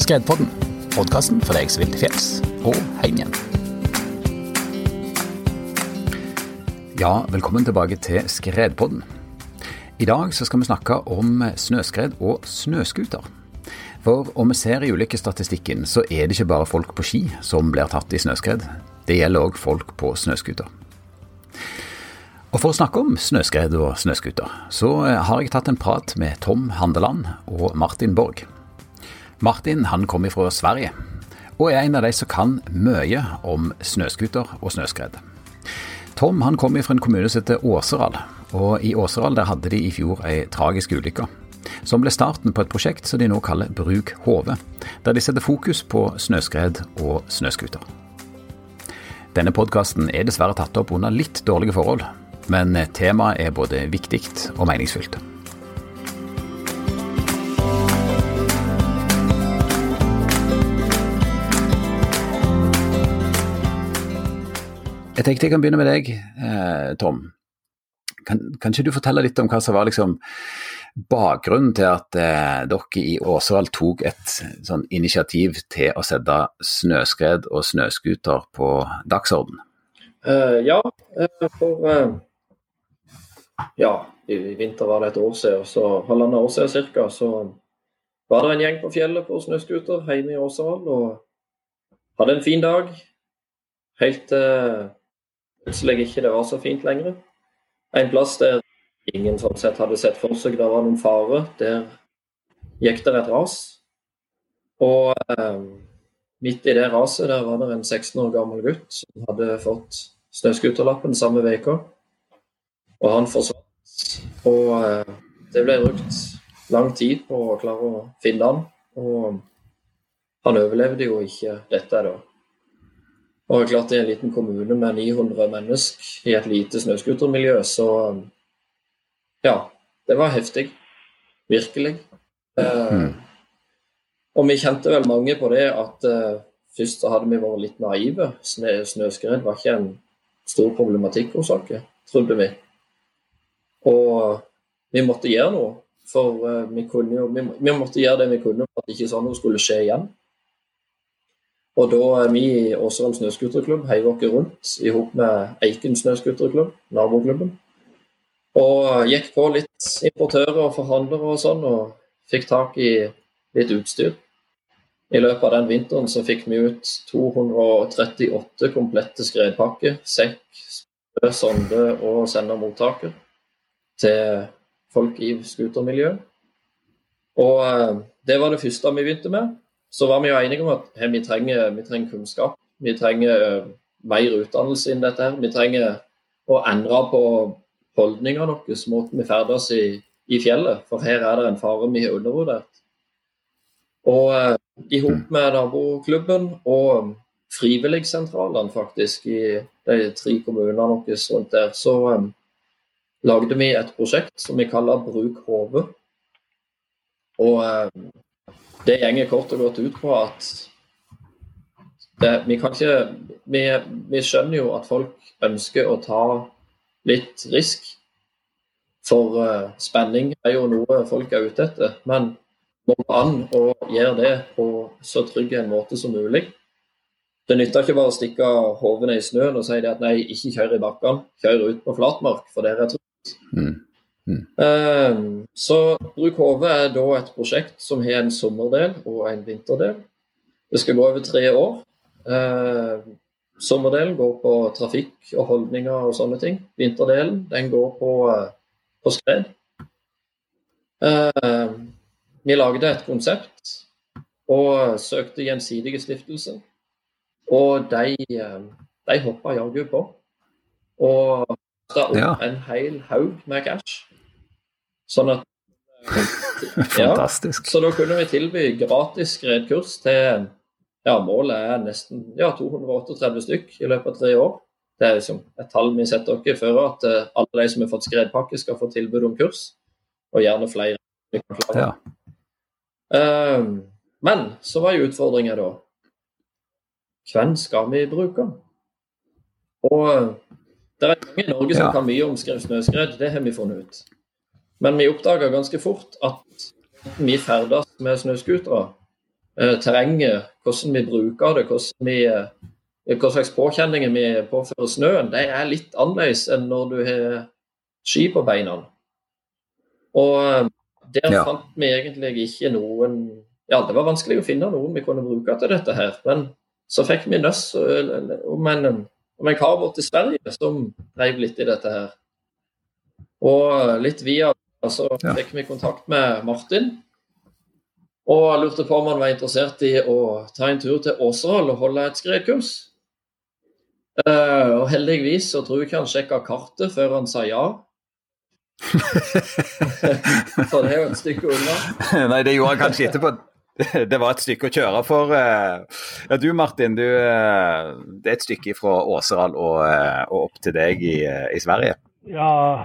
Skredpodden, podcasten for deg som vil til fjells og hjem igjen. Ja, velkommen tilbake til Skredpodden. I dag så skal vi snakke om snøskred og snøskuter. For om vi ser i ulykkesstatistikken, så er det ikke bare folk på ski som blir tatt i snøskred. Det gjelder også folk på snøskuter. Og for å snakke om snøskred og snøskuter, så har jeg tatt en prat med Tom Handeland og Martin Borg. Martin, han kommer fra Sverige, og er en av de som kan mye om snøskuter og snøskred. Tom, han kommer fra en kommune som heter Åseral, og i Åseral der hadde de i fjor en tragisk ulykke, som ble starten på et prosjekt som de nå kaller Bruk Hove, der de setter fokus på snøskred og snøskuter. Denne podcasten er dessverre tatt opp under litt dårlige forhold, men temaet er både viktig og meningsfylt. Jeg tenkte jeg kan begynne med deg, Tom. Kan ikke du fortelle litt om hva som var liksom bakgrunnen til at dere i Åseral tok et sånn initiativ til å sette snøskred og snøskuter på dagsorden? I vinter var det et år siden, så halvandet år siden cirka, så var det en gjeng på fjellet på snøskuter hjemme i Åseral, og hadde en fin dag, helt plutselig ikke det var så fint lenger. En plass der ingen sånn sett hadde sett for seg det var noen fare, der gikk det et ras. Og midt i det raset der var det en 16 år gammel gutt som hadde fått snøskuterlappen samme veka. Og han forsvant. Og det ble brukt lang tid på å klare å finne han. Og han overlevde jo ikke dette da. Og klart i en liten kommune med 900 mennesker i et lite snøskutermiljø, så ja, det var heftig, virkelig. Og vi kjente vel mange på det at først så hadde vi vært litt naive. Snøskred var ikke en stor problematikk hos oss, trodde vi. Og vi måtte gjøre noe, for vi måtte gjøre det vi kunne for at ikke sånn noe skulle skje igjen. Og da vi i Åseral snøskuterklubb heiv oss rundt i hop med Eiken snøskuterklubb, naboklubben, og gikk på litt importører og forhandlere og sånn, og fikk tak i litt utstyr. I løpet av den vinteren så fikk vi ut 238 komplette skredpakker, sekk, spø, sonde og sendermottaker til folk i skutermiljøet. Og det var det første vi begynte med. Så var vi jo enige om at vi trenger kunnskap, vi trenger mer utdannelse innen dette her, vi trenger å endre på holdninger deres, måten vi ferdes i fjellet, for her er det en fare vi har undervurdert. Og i hop med naboklubben og frivilligsentralene faktisk i de 3 kommunene deres rundt der, så lagde vi et prosjekt som vi kaller Bruk Hove. Og det gjenger kort og godt ut på at vi skjønner jo at folk ønsker å ta litt risk, for spenning er jo noe folk er ute etter, men må an å gjøre det på så trygg en måte som mulig. Det nytter ikke bare å stikke hovene i snøen og si det at nei, ikke kjør i bakken, kjør ut på flatmark, for det er trygt. Så Bruk Hove er da et prosjekt som har en sommerdel og en vinterdel. Det skal gå over 3 år. Sommerdelen går på trafikk og holdninger og sånne ting. Vinterdelen, den går på skred. Vi lagde et konsept og søkte gjensidige stiftelser, og de hoppet jaggu på og startet opp en hel haug med cash. Sånn at Fantastisk. Så da kunne vi tilby gratis skredkurs til målet er nesten 238 stykk i løpet av 3 år. Det er liksom et tall vi setter dere for at alle de som har fått skredpakke skal få tilbud om kurs, og gjerne flere. Men så var jo utfordringen da, hvem skal vi bruke? Og det er mange i Norge som kan mye om snøskred, det har vi funnet ut. Men vi oppdaget ganske fort at vi ferdes med snøskutere terrenget, hvordan vi bruker det, hva slags påkjenninger vi påfører snøen, det litt annerledes enn når du har ski på beina. Og der fant vi egentlig ikke noen, det var vanskelig å finne noen vi kunne bruke til dette her, men så fikk vi nøss om en kar bort i Sverige som drev litt i dette her. Og litt via så fikk vi kontakt med Martin, og lurte på om han var interessert i å ta en tur til Åseral og holde et skredkurs. Og heldigvis så tror jeg ikke han sjekket kartet før han sa ja. Så det jo et stykke unna. Nei, det gjorde han kanskje etterpå. Det var et stykke å kjøre for. Du Martin, det et stykke fra Åseral og opp til deg i Sverige. Ja,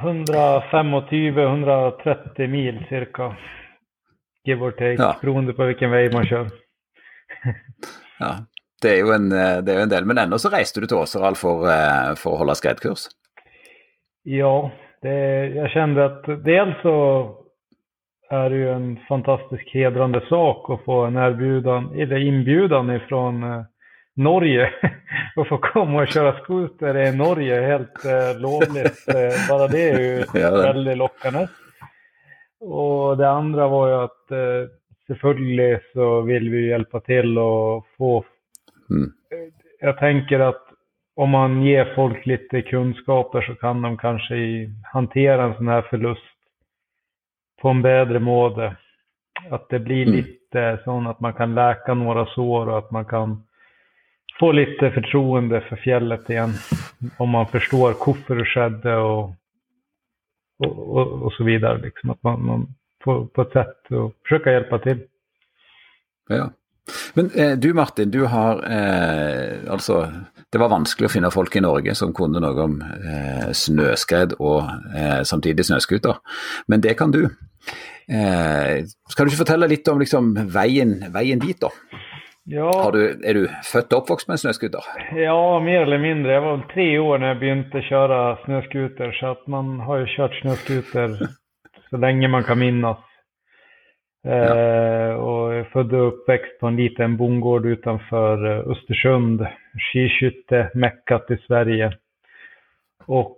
125-130 mil cirka. Give or take, beroende på hvilken vei man kjører. Ja, det jo en del, men enda så reiste du til Åseral for å holde skredkurs. Ja, jag kände att dels så är det ju en fantastisk hedrande sak att få en inbjudan ifrån Norge och få komma och köra skoter i Norge helt lovligt. Bara det är ju väldigt lockande. Och det andra var ju att selvfølgelig så vill vi hjälpa till och få jag tänker att om man ger folk lite kunskaper så kan de kanske hantera en sån här förlust på en bättre måte. Att det blir lite sån att man kan läka några sår och att man kan få lite förtroende för fjället igen. Om man förstår varför det skedde och så vidare. Liksom. Att man på ett sätt och försöka hjälpa till. Ja. Men du Martin, du har altså, det var vanskelig å finne folk i Norge som kunne noe om snøskred og samtidig snøskuter, men det kan du. Skal du ikke fortelle litt om liksom, veien dit da? Ja. Er du født og oppvokst med snøskuter? Ja, mer eller mindre. Jeg var 3 år når jeg begynte å kjøre snøskuter, så at man har jo kjørt snøskuter så lenge man kan minnas. Och jag födde uppväxt på en liten bondgård utanför Östersund, skiskytte meckat i Sverige. Och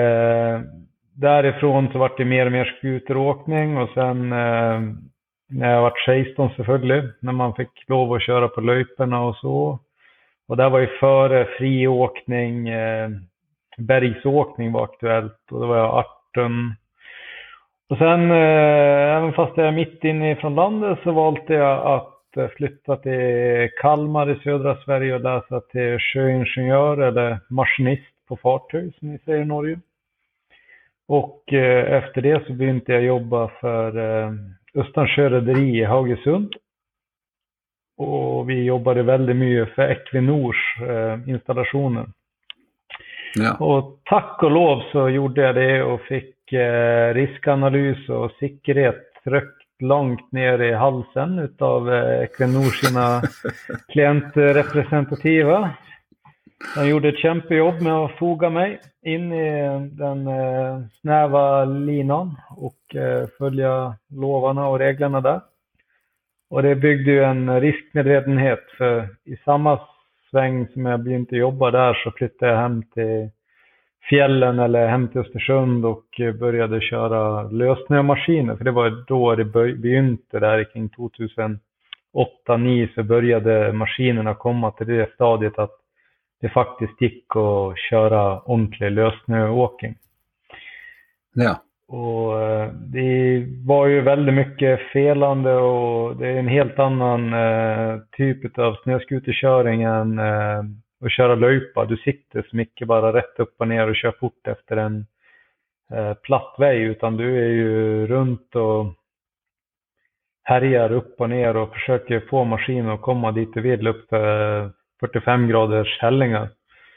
därifrån så var det mer och mer skuteråkning och sen när jag var 16 selvfølgelig, när man fick lov att köra på löjperna och så. Och där var ju före friåkning, bergsåkning var aktuellt och då var jag 18. Och sen, även fast jag är mitt inne från landet så valde jag att flytta till Kalmar i södra Sverige och läsa till sjöingenjör eller maskinist på fartyg som ni säger i Norge. Och efter det så började jag jobba för Östernsjö rederi i Haugesund. Och vi jobbade väldigt mycket för Equinors installationer. Ja. Och tack och lov så gjorde jag det och fick riskanalys och säkerhet tryckt långt ner i halsen utav Equinor sina klientrepresentativa. De gjorde ett kämpejobb med att foga mig in i den snäva linan och följa lovarna och reglerna där. Och det byggde ju en riskmedvetenhet för i samma sväng som jag begynte jobba där så flyttade jag hem till fjällen eller hem till Östersund och började köra lösnömaskiner. För det var då det begynte där kring 2008-2009 så började maskinerna komma till det stadiet att det faktiskt gick att köra ordentlig lösnöåkning. Ja. Och det var ju väldigt mycket felande och det är en helt annan typ av snöskuterköring än att köra löjpa. Du sitter så mycket bara rätt upp och ner och kör fort efter en platt väg utan du är ju runt och härjar upp och ner och försöker få maskinen att komma dit du vill upp för 45 graders hällingar.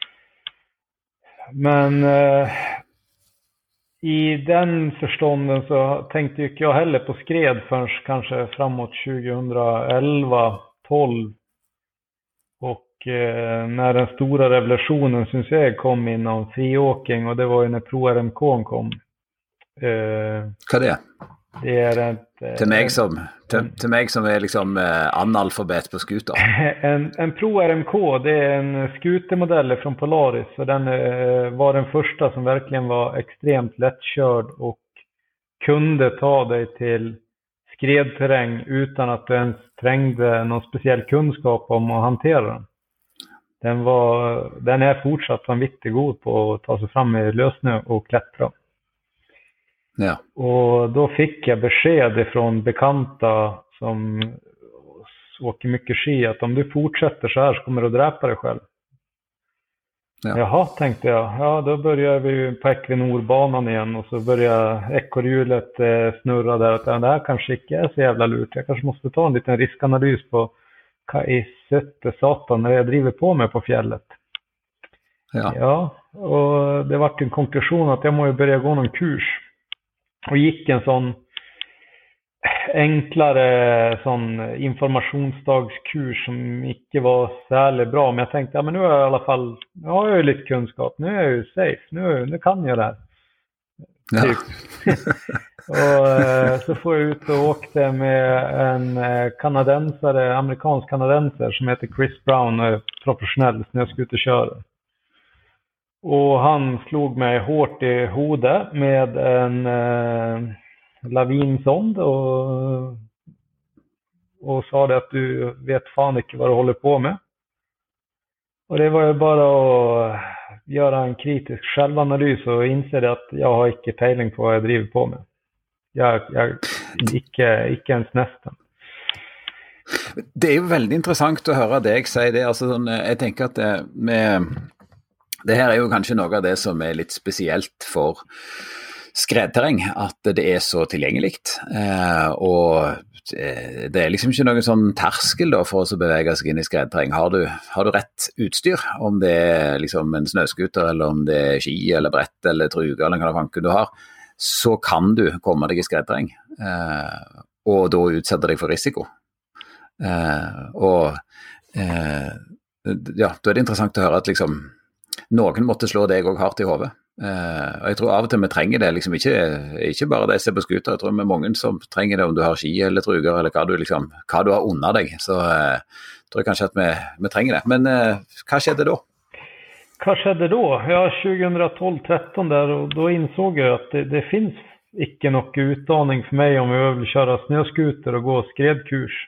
Men i den förstånden så tänkte jag heller på skred förrän kanske framåt 2011-12 och när den stora revolutionen syns jag kom inom friåkning och det var ju när Pro RMK kom. Vad är det? Det är till mig som är liksom analfabet på skuter. En Pro RMK, det är en skutermodell från Polaris. Så den var den första som verkligen var extremt lättkörd och kunde ta dig till skredterräng utan att du ens trängde någon speciell kunskap om att hantera den. Den är fortsatt vanvittigt god på att ta sig fram i lössnö och klättra. Ja. Och då fick jag besked från bekanta som åker mycket ski att om du fortsätter så här så kommer du att dräpa dig själv. Ja. Jaha, tänkte jag. Ja, då börjar vi på Equinor-banan igen och så börjar ekorrhjulet snurra där. Att det här kanske inte är så jävla lurt. Jag kanske måste ta en liten riskanalys på vad i sötte satan när jag driver på mig på fjället. Ja, och det var en konklusion att jag måste börja gå någon kurs. Och gick en sån enklare sån informationsdagskurs som inte var särskilt bra. Men jag tänkte, ja men nu har jag i alla fall, jag har ju lite kunskap. Nu är jag ju safe, nu kan jag det här. Ja. Typ. Och så får jag ut och åkte med en amerikansk kanadensare som heter Chris Brown, professionell snöskuterkörare. Och han slog mig hårt i hodet med en lavinsond och sa det att du vet fan inte vad du håller på med. Och det var ju bara att göra en kritisk självanalys och inse det att jag har inte pejling på vad jag driver på med. Jag ikke ens nästan. Det är ju väldigt intressant att höra dig säga det. Alltså, jag tänker att det här är ju kanske något av det som är lite speciellt för skredterräng, att det är så tillgängligt. Och det är liksom inte någon sån terskel då för oss att beväga sig in i skredterräng. Har du rätt utstyr, om det är liksom en snöskuter eller om det är ski eller brett eller truga eller vad fanken du har, så kan du komma dig i skredterräng. Och då utsätta dig för risiko. Ja, då är det intressant att höra att liksom någon måtte slå deg og hardt i hodet. Og jeg tror av og til vi trenger det, liksom ikke bare det som er på skuter. Jeg tror vi er mange som trenger det om du har ski eller truger, eller hva du har under deg. Så tror jeg kanskje at vi trenger det. Men hva skjedde da? Hva skjedde da? Ja, 2012-13 där, och då insåg jag att det finns inte någon utdanning för mig om jag vill köra snöskuter och gå skredkurs.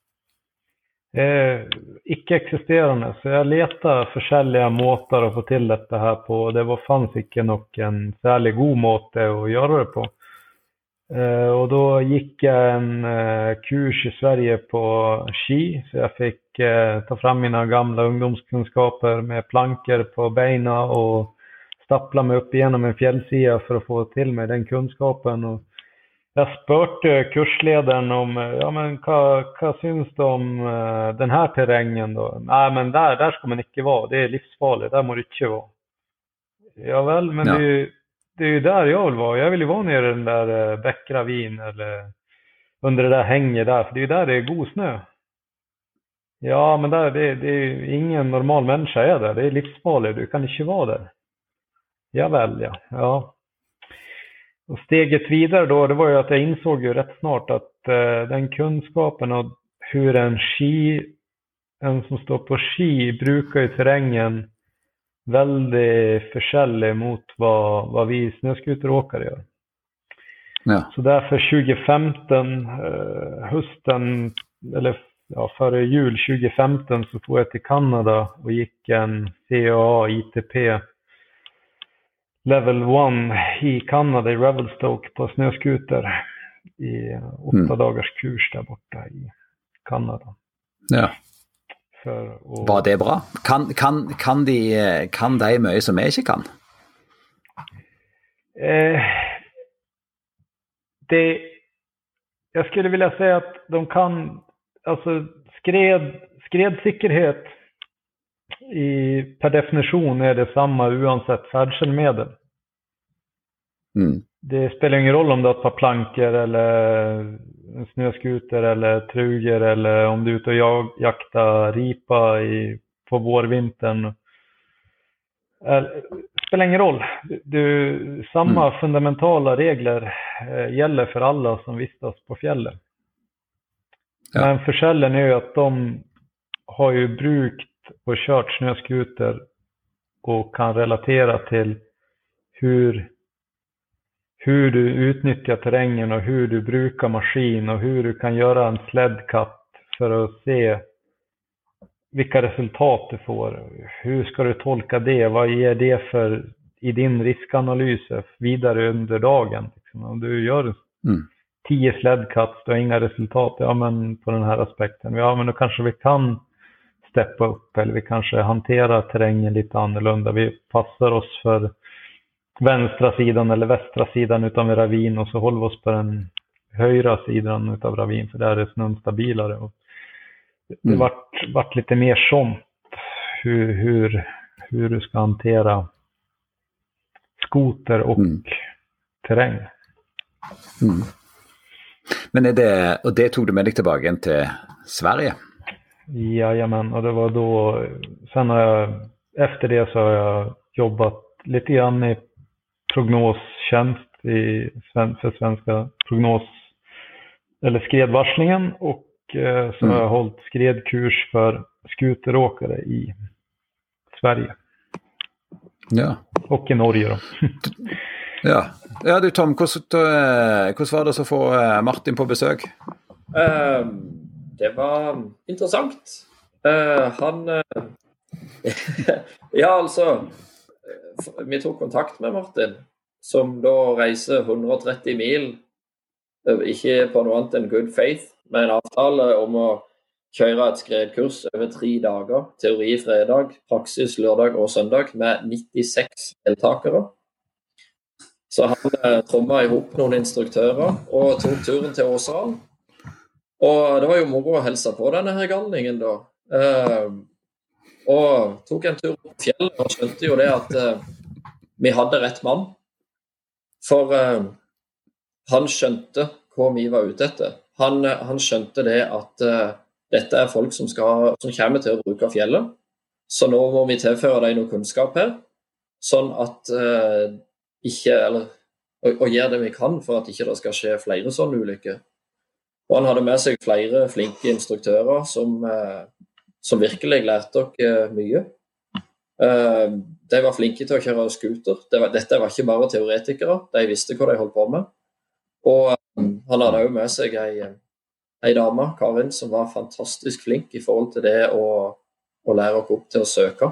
Icke existerande, så jag letade försäljliga måtar att få till detta här på. Det fanns inte någon särskilt god måte att göra det på. Och då gick jag en kurs i Sverige på ski, så jag fick ta fram mina gamla ungdomskunskaper med plankor på benen och stappla mig upp igenom en fjällsida för att få till mig den kunskapen. Och jag spurte kursledaren om, ja men vad syns det om den här terrängen då? Nej men där ska man inte vara, det är livsfarligt, där må det inte vara. Ja väl, men ja. Det är ju där jag vill vara. Jag vill ju vara nere i den där bäckravin eller under det där hänget där, för det är ju där det är god snö. Ja men där, det är ingen normal människa är där, det är livsfarligt, du kan inte vara där. Ja väl, ja. Och steget vidare då, det var ju att jag insåg ju rätt snart att den kunskapen och hur en som står på ski brukar i terrängen väldigt förskällig mot vad vi snöskuteråkare gör. Ja. Så därför 2015, hösten, eller ja, före jul 2015 så får jag till Kanada och gick en CAA ITP Level 1 i Kanada i Revelstoke på snöskuter i 8 dagars kurs där borta i Kanada. Ja. Var det bra? Kan de mye som jag inte kan? Jag skulle vilja säga att de kan, alltså skredsäkerhet per definition är det samma oavsett färdselmedel. Det spelar ingen roll om du har ett par plankor eller en snöskuter eller truger eller om du är ute och jaktar ripa på vårvintern. spelar ingen roll. Samma fundamentala regler gäller för alla som vistas på fjällen. Ja. Men försällen är ju att de har ju brukt och kört snöskuter och kan relatera till hur du utnyttjar terrängen och hur du brukar maskin och hur du kan göra en sledcut för att se vilka resultat du får. Hur ska du tolka det? Vad ger det för i din riskanalys vidare under dagen? Om du gör 10 sledcuts, du har inga resultat, ja men på den här aspekten. Ja men då kanske vi kan steppa upp eller vi kanske hanterar terrängen lite annorlunda. Vi passar oss för vänstra sidan eller västra sidan utav en ravin och så håller vi oss på den högra sidan utav ravin för där är snön stabilare. Och det vart lite mer sånt hur du ska hantera skoter och terräng. Men det tog du med dig tillbaka in till Sverige? Jajamän, och det var då sen har jag efter det så har jag jobbat lite grann i prognostjänst för svenska prognos eller skredvarslingen och så har jag hållit skredkurs för skuteråkare i Sverige. Ja. Och i Norge då. Ja du Tom, hvordan var det så få Martin på besök? Det var intressant. Ja, alltså vi tog kontakt med Martin som då reiser 130 mil ikke på noe annet enn good faith med en avtale om å kjøre et skredkurs over 3 dager, teori fredag, praksis lørdag og søndag med 96 deltakere. Så han trommet ihop noen instruktører og tok turen til Åsal. Og det var jo moro å helse på denne her galningen da. Og tok en tur på fjellet og skjønte jo det at vi hadde rett mann. For han skjønte hva vi var ute etter. Han skjønte det at dette er folk som kommer til å bruke fjellet. Så nå må vi tilføre dem noe kunnskap her, sånn at og gjøre det vi kan for at ikke det skal skje flere sånne ulykker. Og han hadde med seg flere flinke instruktører som virkelig lærte dere mye. De var flinke til å kjøre skuter. Dette var ikke bare teoretikere, de visste hva de holdt på med. Og han hadde jo med seg ei dame, Karin, som var fantastisk flink i forhold til det å lære oss opp til å søke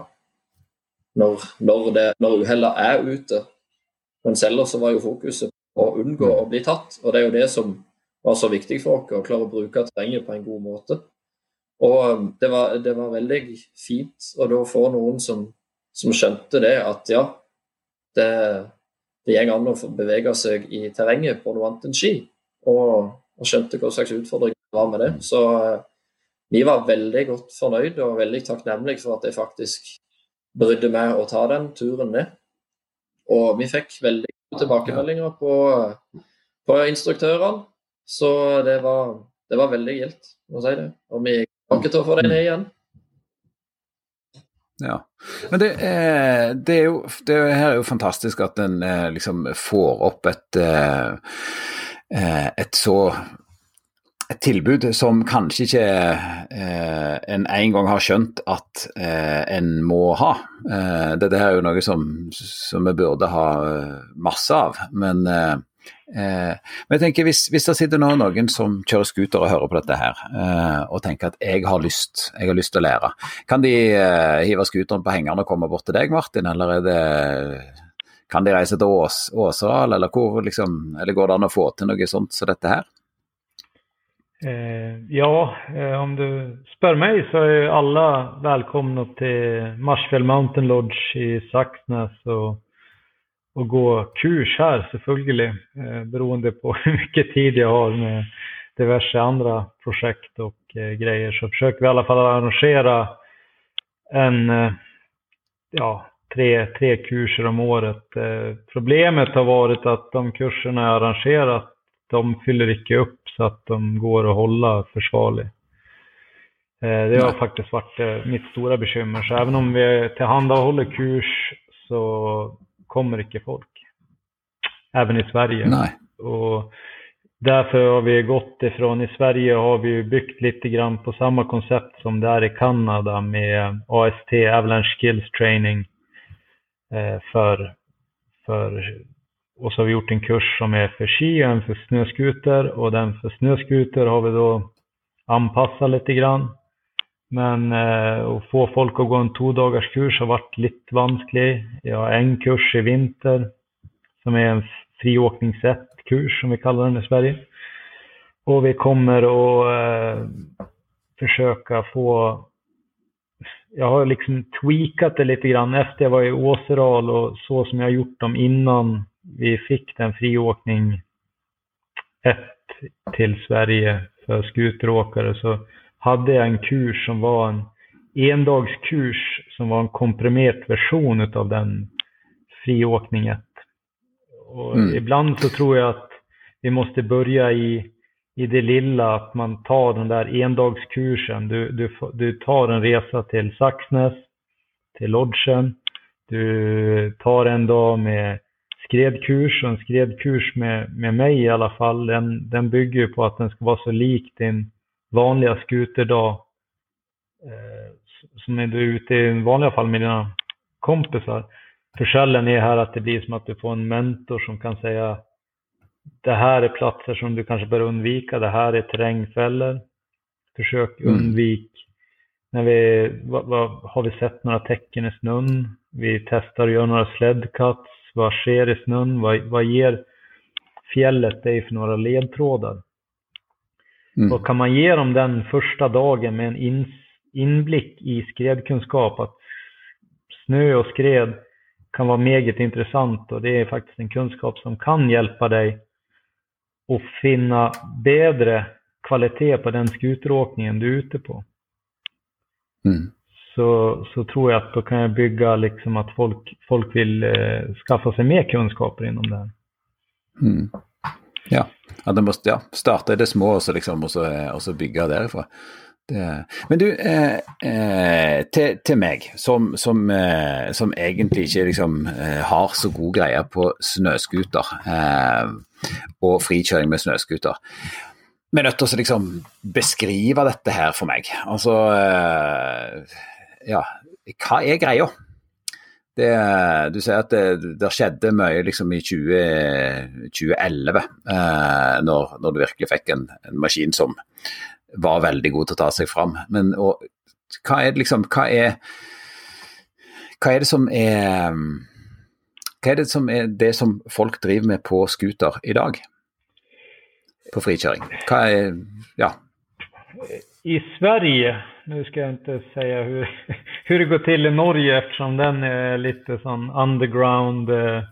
når uhellet er ute. Men selv så var jo fokuset på å unngå å bli tatt, og det er jo det som var så viktig for oss, å klare å bruke terrenget på en god måte. Og det var veldig fint å da få noen som skjønte det, at ja, det gikk an å bevege seg i terrenget på noe annet enn ski, og skjønte hva slags utfordring det var med det. Så vi var veldig godt fornøyd og veldig takknemlige for at jeg faktisk brydde med å ta den turen ned. Og vi fikk veldig gode tilbakemeldinger på instruktørene, så det var veldig gildt, må si det. Og vi kan ikke ta for det ned igjen. Ja, men det her er jo fantastisk at den liksom får opp et tilbud som kanskje ikke en gang har skjønt at en må ha. Dette her er jo noe som vi burde ha masse av, men jeg tenker hvis det sitter noen som kjører skuter og hører på dette her og tenker at jeg har lyst til å lære, kan de hive skuteren på hengeren og komme bort til deg, Martin, eller kan de reise til Åsal, eller eller går det an å få til noe sånt som dette her? Ja, om du spör mig så är alla välkomna till Marsfjell Mountain Lodge i Saxnäs och gå kurs här selvfølgelig, beroende på hur mycket tid jag har med diverse andra projekt och grejer, så försöker vi i alla fall arrangera tre kurser om året. Problemet har varit att de kurserna jag arrangerat, de fyller ikke upp så att de går att hålla försvarligt. Det har faktiskt varit mitt stora bekymmer. Så även om vi tillhandahåller kurs så kommer inte folk. Även i Sverige. Nej. Och därför har vi gått ifrån, i Sverige har vi byggt lite grann på samma koncept som det är i Kanada med AST, Avalanche Skills Training. Och så har vi gjort en kurs som är för ski och en för snöskuter. Och den för snöskuter har vi då anpassat lite grann. Men att få folk att gå en 2 dagars kurs har varit lite vanskligt. Jag har en kurs i vinter som är en friåkningskurs som vi kallar den i Sverige. Och vi kommer att försöka få... Jag har liksom tweakat det lite grann efter jag var i Åseral och så som jag gjort dem innan vi fick den friåkning 1 till Sverige för skuteråkare, så hade jag en kurs som var en endagskurs som var en komprimerad version av den friåkning 1. Och ibland så tror jag att vi måste börja i det lilla, att man tar den där endagskursen. Du tar en resa till Saxnäs, till Lodgen. Du tar en dag med skredkurs, och en skredkurs med mig i alla fall. Den bygger på att den ska vara så lik din vanliga skuterdag som är du ute i vanliga fall med dina kompisar. Försällen är här att det blir som att du får en mentor som kan säga: det här är platser som du kanske bör undvika. Det här är terrängfällor. Försök undvik. Har vi sett några tecken i snön? Vi testar att göra några sledcuts. Vad sker i snön? Vad ger fjället dig för några ledtrådar? Och kan man ge dem den första dagen med en inblick i skredkunskap, att snö och skred kan vara meget intressant, och det är faktiskt en kunskap som kan hjälpa dig att finna bättre kvalitet på den skuteråkningen du är ute på. Så tror jag att då kan jag bygga liksom att folk vill skaffa sig mer kunskaper inom det här. Ja, de måste starta i det små och så liksom, och så bygga därifrån. Men du, till mig som egentligen inte liksom har så god grejer på snöskuter och frikörning med snöskuter, men nødt til å liksom beskrive dette her for meg. Altså, hva er greia? Du sier at det skjedde mye liksom i 2011, når du virkelig fikk en maskin som var veldig god til å ta seg fram. Men hva er det liksom, hva er det som folk driver med på skuter i dag? På frikörning. I Sverige, nu ska jag inte säga hur det går till i Norge eftersom den är lite sån underground,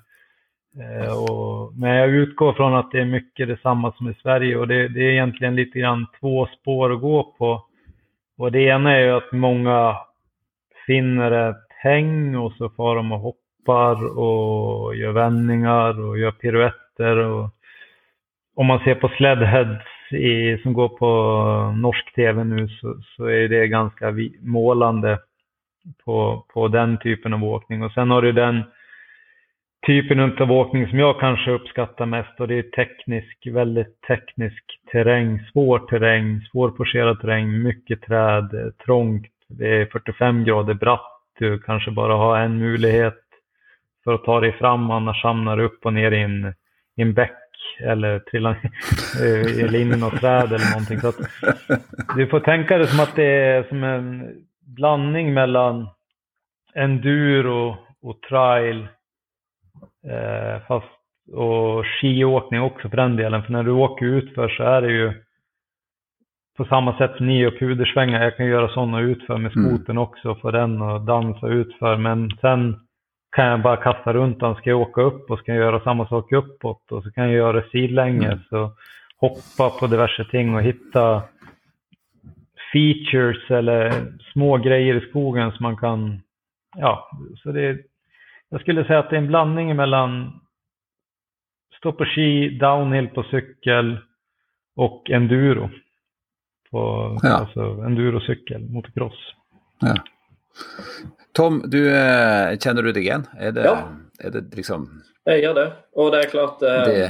men jag utgår från att det är mycket detsamma som i Sverige, och det är egentligen lite grann 2 spår att gå på. Och det ena är ju att många finner ett häng och så far de och hoppar och gör vändningar och gör piruetter, och om man ser på sledheads som går på norsk tv nu, så är det ganska målande på den typen av åkning. Och sen har du den typen av åkning som jag kanske uppskattar mest, och det är väldigt teknisk terräng, svårforcerad terräng, mycket träd, trångt, det är 45 grader bratt, du kanske bara har en möjlighet för att ta dig fram, annars hamnar du upp och ner i en bäck eller trilla in i något träd eller någonting. Så att du får tänka det som att det är som en blandning mellan enduro och trail, fast och skiåkning också för den delen. För när du åker utför så är det ju på samma sätt som ni och pudersvängar. Jag kan göra sådana utför med skoten också, för den och dansa utför, men sen kan jag bara kasta runt den, ska jag åka upp och ska jag göra samma sak uppåt, och så kan jag göra sidlänges och hoppa på diverse ting och hitta features eller små grejer i skogen som man kan, så jag skulle säga att det är en blandning mellan stå på ski, downhill på cykel och enduro alltså endurocykel, motocross. Ja. Tom, känner du dig igen? det liksom... Jeg gjør det, og det klart...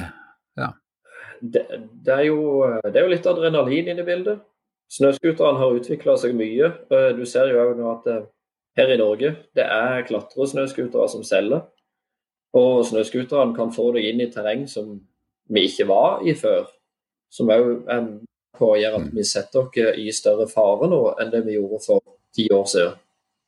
Det er jo litt adrenalin inne i bildet. Snøskuterne har utviklet seg mye. Du ser jo nå at her i Norge, det klatresnøskutere som selger. Og snøskuterne kan få deg inn i terreng som vi ikke var i før. Som også på å gjøre at vi setter dere i større fare nå enn det vi gjorde for 10 år siden.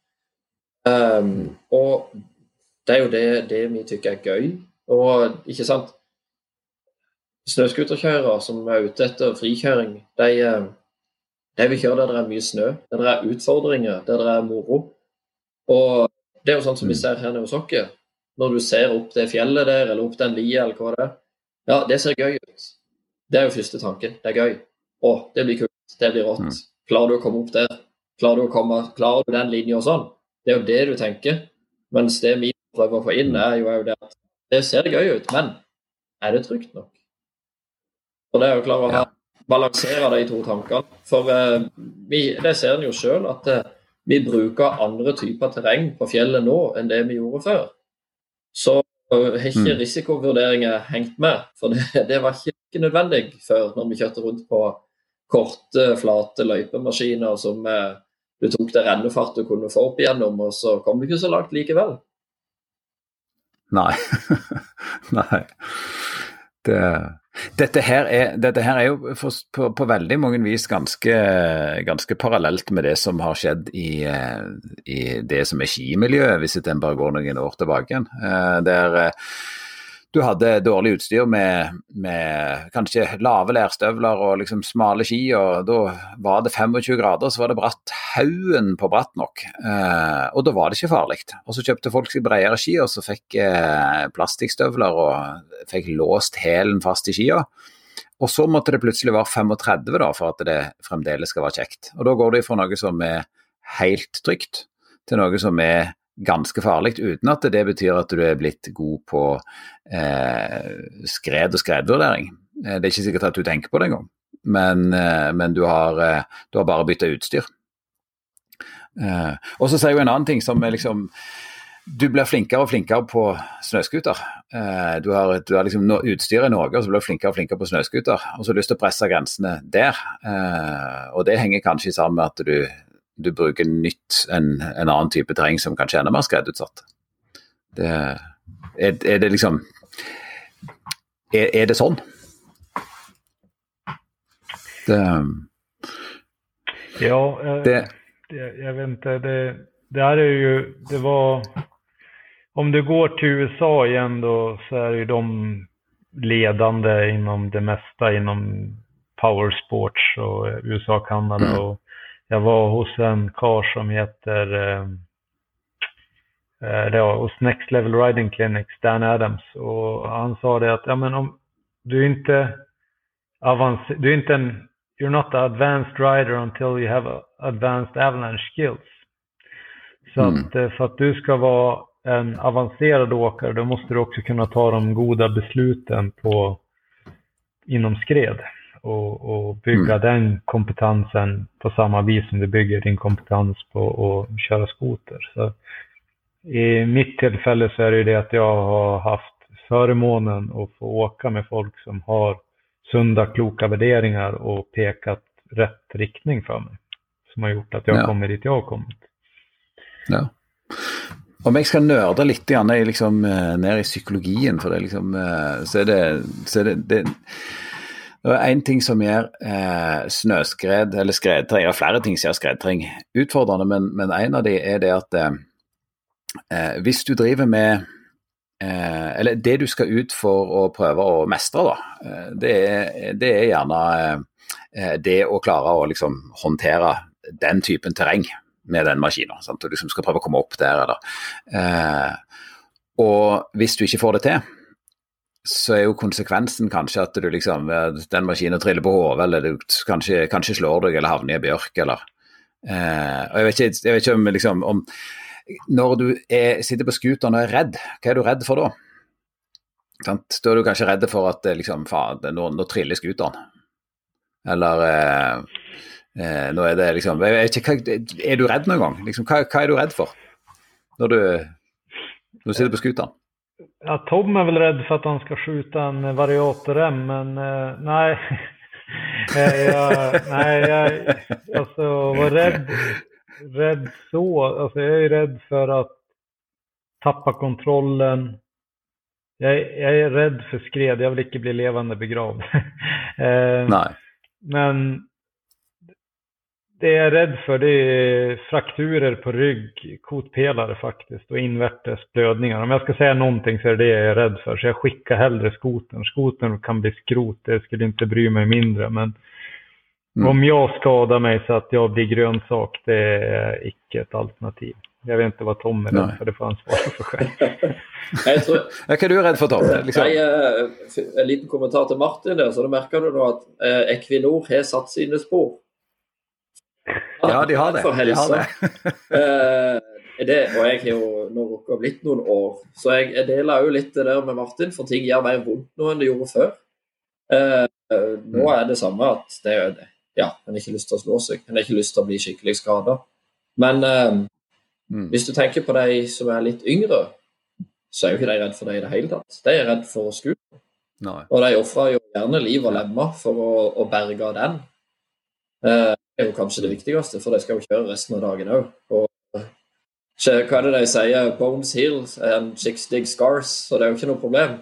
Og det er jo det vi tykker gøy. Og ikke sant... Snøskuterkjørere som ute etter frikjøring, de vil kjøre der det mye snø, der det utfordringer, der det moro. Og det jo sånn som vi ser her nede hos dere. Når du ser opp det fjellet der, eller opp den lia, eller hva det ja, det ser gøy ut. Det jo første tanken, det gøy. Det blir kult, det blir rått. Klarer du å komme opp der? Klarer du den linjen og sånn? Det jo det du tenker. Mens det vi prøver å få inn jo det at det ser gøy ut, men det trygt nok? Og det jo klart å balansere de 2 tankene. For det ser en jo selv at vi bruker andre typer terreng på fjellet nå enn det vi gjorde før. Så har ikke risikovurderinger hengt med, for det var ikke nødvendig før når vi kjørte rundt på korte, flate løypemaskiner som du tok det rennefart du kunne få opp igjennom, og så kom du ikke så langt likevel. Nei, nei. Dette her jo på veldig mange vis ganske parallelt med det som har skjedd i det som skimiljøet, hvis det bare går noen år tilbake igjen. Der du hadde dårlig utstyr med kanskje lave lærstøvler og liksom smale ski, og da var det 25 grader, så var det bratt haugen på bratt nok, og da var det ikke farlig. Og så kjøpte folk seg bredere ski, og så fikk plastikkstøvler og fikk låst hælen fast i skia. Og så måtte det plutselig være 35 da, for at det fremdeles skal være kjekt. Og da går det fra noe som helt trygt, til noe som ganske farlig, uten at det betyr at du blitt god på skred og skredvurdering. Det ikke sikkert at du tenker på det engang, men du har bare byttet utstyr. Og så sier jo en annen ting som liksom, du blir flinkere og flinkere på snøskuter. Du har liksom utstyret i Norge, og så blir du flinkere og flinkere på snøskuter, og så har du lyst til å presse grensene der, og det henger kanskje sammen med at du bruker en annen type terreng som kanskje enda mer skredutsatt. Det liksom det sånn? Jag vet inte, det ju, det var, om du går till USA igen då, så är ju de ledande inom det mesta inom powersports och USA, Kanada, och jag var hos en karl som heter hos Next Level Riding Clinic, Dan Adams, och han sa det att men om du inte you're not an advanced rider until you have advanced avalanche skills. Så att för att du ska vara en avancerad åkare, då måste du också kunna ta de goda besluten inom skred. Och bygga den kompetensen på samma vis som du bygger din kompetens på att köra skoter. Så i mitt tillfälle så är det att jag har haft förmånen att få åka med folk som har sunda, kloka värderingar och pekat rätt riktning för mig. Som har gjort att jag kommer dit jag har kommit. Ja. Om jeg skal nørde litt liksom, ned i psykologien for det, liksom, så er det en ting som gjør snøskred, eller skredterreng, eller flere ting som gjør skredterreng utfordrende, men en av de det at hvis du driver med, eller det du skal ut for å prøve å mestre da, det gjerne det å klare å liksom håndtere den typen terreng med den maskinen, sant? Du liksom skal prøve å komme opp der, eller. Og hvis du ikke får det til, så jo konsekvensen kanskje at du liksom, den maskinen triller på hodet, eller du kanskje slår deg, eller havner i en bjørk, eller. Og jeg vet ikke om, liksom, når du sitter på skuteren og redd, hva du redd for da? Sant? Da du kanskje redd for at liksom, nå triller skuteren. Eller nå det liksom, jeg vet ikke, du redd noen gang? Liksom, hva du redd for når du sitter på skuteren? Ja, Tom är väl rädd för att han ska skjuta en variator-M, men nej. Jag alltså var rädd så. Alltså jag är rädd för att tappa kontrollen. Jag är rädd för skred. Jag vill inte bli levande begravd. Nej. Men det jag är rädd för, det är frakturer på rygg, kotpelare faktiskt, och invärtes blödningar. Om jag ska säga någonting så är det jag är rädd för. Så jag skickar hellre skotern. Skotern kan bli skrot, det skulle inte bry mig mindre. Men om jag skadar mig så att jag blir grönsak, det är icke ett alternativ. Jag vet inte vad Tom är rädd för, det får han svara för själv. Är du rädd för Tom? Liksom? En liten kommentar till Martin där, så då märker du då at Equinor har satt sine spor. Ja, de har det. For helse. Det, og jeg har jo nå rukket blitt noen år, så jeg deler jo litt det der med Martin, for ting gjør mer vondt nå enn det gjorde før. Nå er det samme at det er det. Ja, han har ikke lyst til å slå seg, han har ikke lyst til å bli skikkelig skadet. Men hvis du tenker på de som er litt yngre, så er jo ikke de redd for det i det hele tatt. De er redd for å skute. Og de offrer jo gjerne liv og lemmer for å berge den. Det er jo kanskje det viktigste, for de skal jo kjøre resten av dagen også. Og hva er det de sier? Bones heal and chicks dig scars, så det er jo ikke noe problem.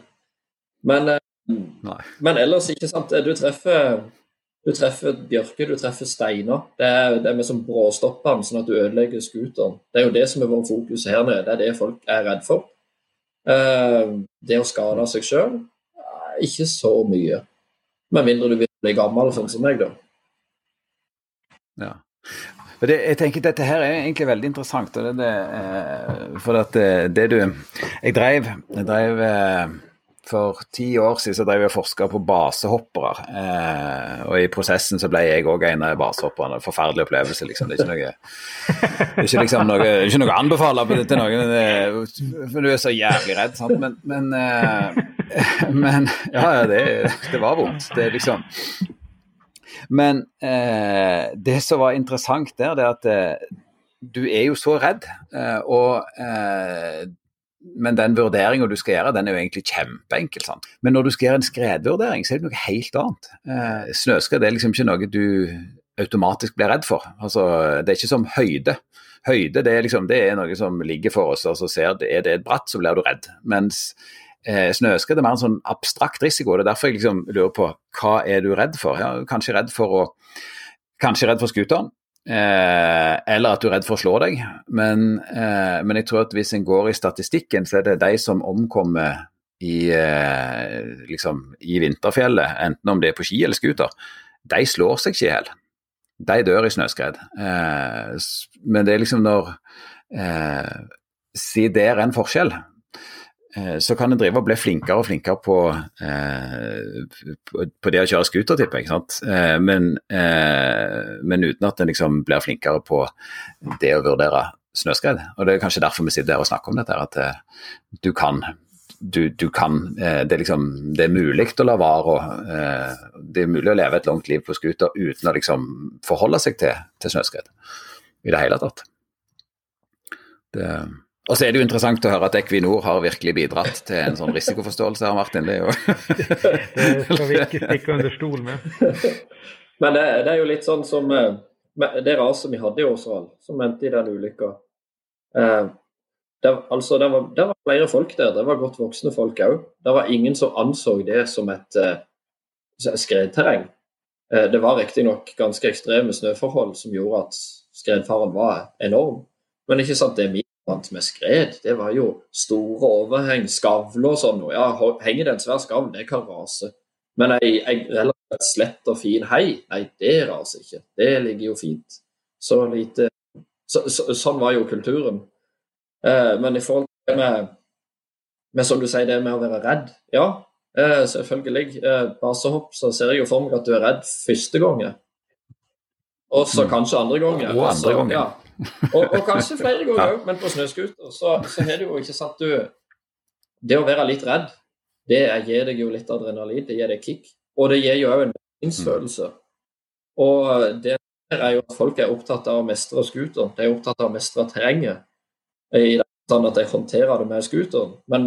Men ellers, ikke sant, du treffer bjørke, du treffer steiner. Det er med som bråstopper, sånn at du ødelegger skuteren. Det er jo det som er vår fokus her nede, det er det folk er redd for. Det å skade seg selv, ikke så mye. Men mindre du vil bli gammel, sånn som meg da. Ja. Jeg tenker dette her er egentlig veldig interessant, og for at det du jeg drev for 10 år siden så drev jeg forsket på basehoppere, og i prosessen så ble jeg også en av basehopperne. Forferdelig opplevelse, liksom. Det er ikke noe å anbefale på dette noen, for du er så jævlig redd, sant? Men ja, det var vondt. Det er liksom. Men det som var interessant der, det er at du er jo så redd, men den vurderingen du skal gjøre, den er jo egentlig kjempeenkel, sant? Men når du skal gjøre en skredvurdering, så er det noe helt annet. Snøskred er liksom ikke noe du automatisk blir redd for. Altså, det er ikke som høyde. Høyde, det er noe som ligger for oss, altså er det et bratt, så blir du redd. Mens snøskred er mer en sånn abstrakt risiko. Det er derfor jeg liksom lurer på, hva er du redd for? Ja, kanskje redd for skuteren, eller at du er redd for å slå deg, men jeg tror at hvis en går i statistikken, så er det de som omkommer i vinterfjellet, enten om det er på ski eller skuter, de slår seg ikke i hel. De dør i snøskred. Men det er liksom når si det er en forskjell, så kan en drive og bli flinkere og flinkere på det å kjøre skuter, tipper jeg, ikke sant? Men uten at en liksom blir flinkere på det å vurdere snøskred. Og det er kanskje derfor vi sitter her og snakker om dette, at du kan, det er mulig å la være, og det er mulig å leve et langt liv på skuter uten å liksom forholde seg til snøskred i det hele tatt. Og så er det jo interessant å høre at Equinor har virkelig bidratt til en sånn risikoforståelse her, Martin. Det er jo det skal vi ikke stikke under stol med. Men det er jo litt sånn som det raset vi hadde i Åsral, som endte i den ulykka. Det var flere folk der, det var godt voksne folk også. Det var ingen som anså det som et skredterreng. Det var riktig nok ganske ekstreme snøforhold som gjorde at skredfaren var enorm. Men ikke sant, det med skred, det var jo store overheng, skavler og sånn, og ja, henger det en svær skavl, det kan rase. Men jeg relativt slett og fin hei, nei, det raser ikke. Det ligger jo fint. Så lite, sånn var jo kulturen. Men i forhold til med som du sier, det med å være redd, ja, selvfølgelig, basehopp, så ser jeg jo for meg at du er redd første gangen. Og så kanskje andre gangen. Og andre gangen. Ja. og kanskje flere ganger, men på snøskuter så er det jo ikke sant det å være litt redd, det gir deg jo litt adrenalin, det gir deg kick, og det gir jo også en mestringsfølelse. Og det er jo at folk er opptatt av å mestre skuter, de er opptatt av å mestre terrenget, i den sånn at de håndterer det med skuteren, men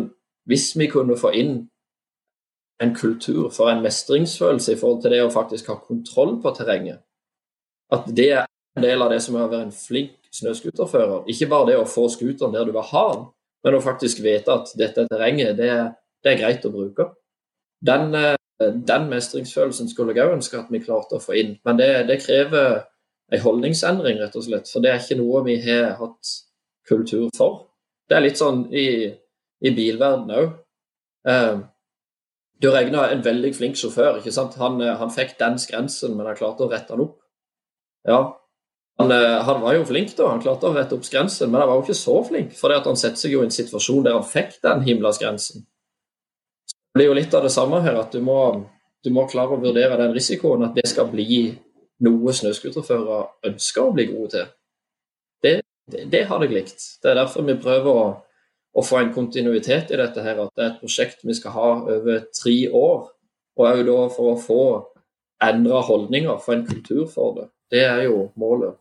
hvis vi kunne få inn en kultur for en mestringsfølelse i forhold til det å faktisk ha kontroll på terrenget, at det en del av det som er å være en flink snøskuterfører, ikke bare det å få skuteren der du vil ha den, men å faktisk vite at dette terrenget, det greit å bruke. Den mestringsfølelsen skulle jeg ønske at vi klarte å få inn, men det krever en holdningsendring rett og slett, for det ikke noe vi har hatt kultur for. Det litt sånn i bilverden også. Du regner en veldig flink sjåfør, ikke sant? Han fikk den skrensen, men han klarte å rette den opp. Ja, han var jo flink da, han klarte å rette opp skrensen, men han var jo ikke så flink, for han setter seg jo i en situasjon der han fikk den himla skrensen. Så det blir jo litt av det samme her, at du må klare å vurdere den risikoen, at det skal bli noe snøskuterførere ønsker å bli gode til. Det har jeg likt. Det derfor vi prøver å få en kontinuitet i dette her, at det et prosjekt vi skal ha over 3 år, og også da for å få endret holdninger, få en kultur for det. Det jo målet.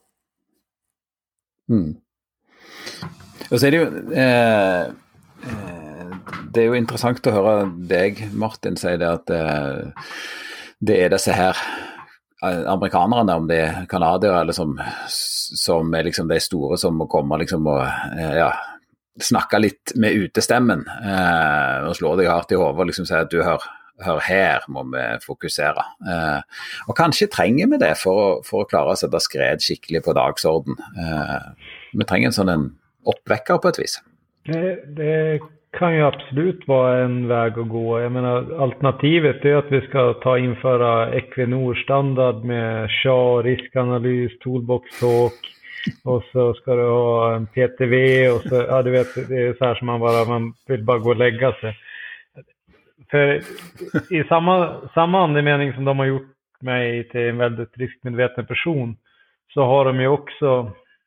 Og så det jo det jo interessant å høre deg, Martin, si det at det disse her amerikanerne, om det kanadier eller som liksom de store som må komme liksom og snakke litt med utestemmen og slå deg hardt i hodet og liksom si at du hør her må vi fokusere. Og kanskje trenger vi det for å klare å sette skred skikkelig på dagsorden. Vi trenger en sånn en oppvekker på et vis. Det kan ju absolut vara en väg att gå. Jag menar, alternativet är att vi ska införa Equinor standard med SHA, riskanalys, toolbox talk och så ska du ha en PTV och så, ja du vet, det är så här som man vill bara gå och lägga sig. För i samma andemening som de har gjort mig till en väldigt riskmedveten person, så har de ju också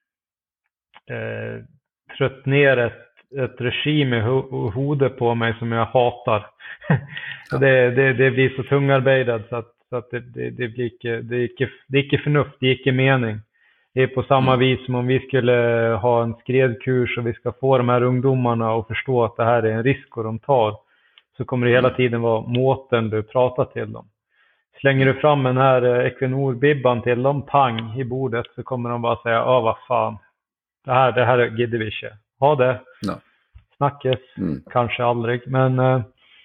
trött ner ett regim i hodet på mig som jag hatar. Så det blir så tungarbeidad så att det blir inte förnuft, det är inte mening. Det är på samma vis som om vi skulle ha en skredkurs och vi ska få de här ungdomarna att förstå att det här är en risk och de tar, så kommer det hela tiden vara måten du pratar till dem. Slänger du fram den här Equinor-bibban till dem, pang i bordet, så kommer de bara säga, vad fan, det här gidder vi inte. Ha det. No. Snackes, kanske aldrig. Men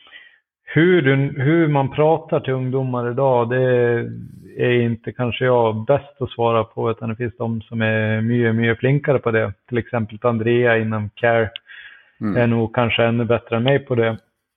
hur man pratar till ungdomar idag, det är inte kanske jag bäst att svara på, utan det finns de som är mycket flinkare på det. Till exempel Andrea inom Care är nog kanske ännu bättre än mig på det.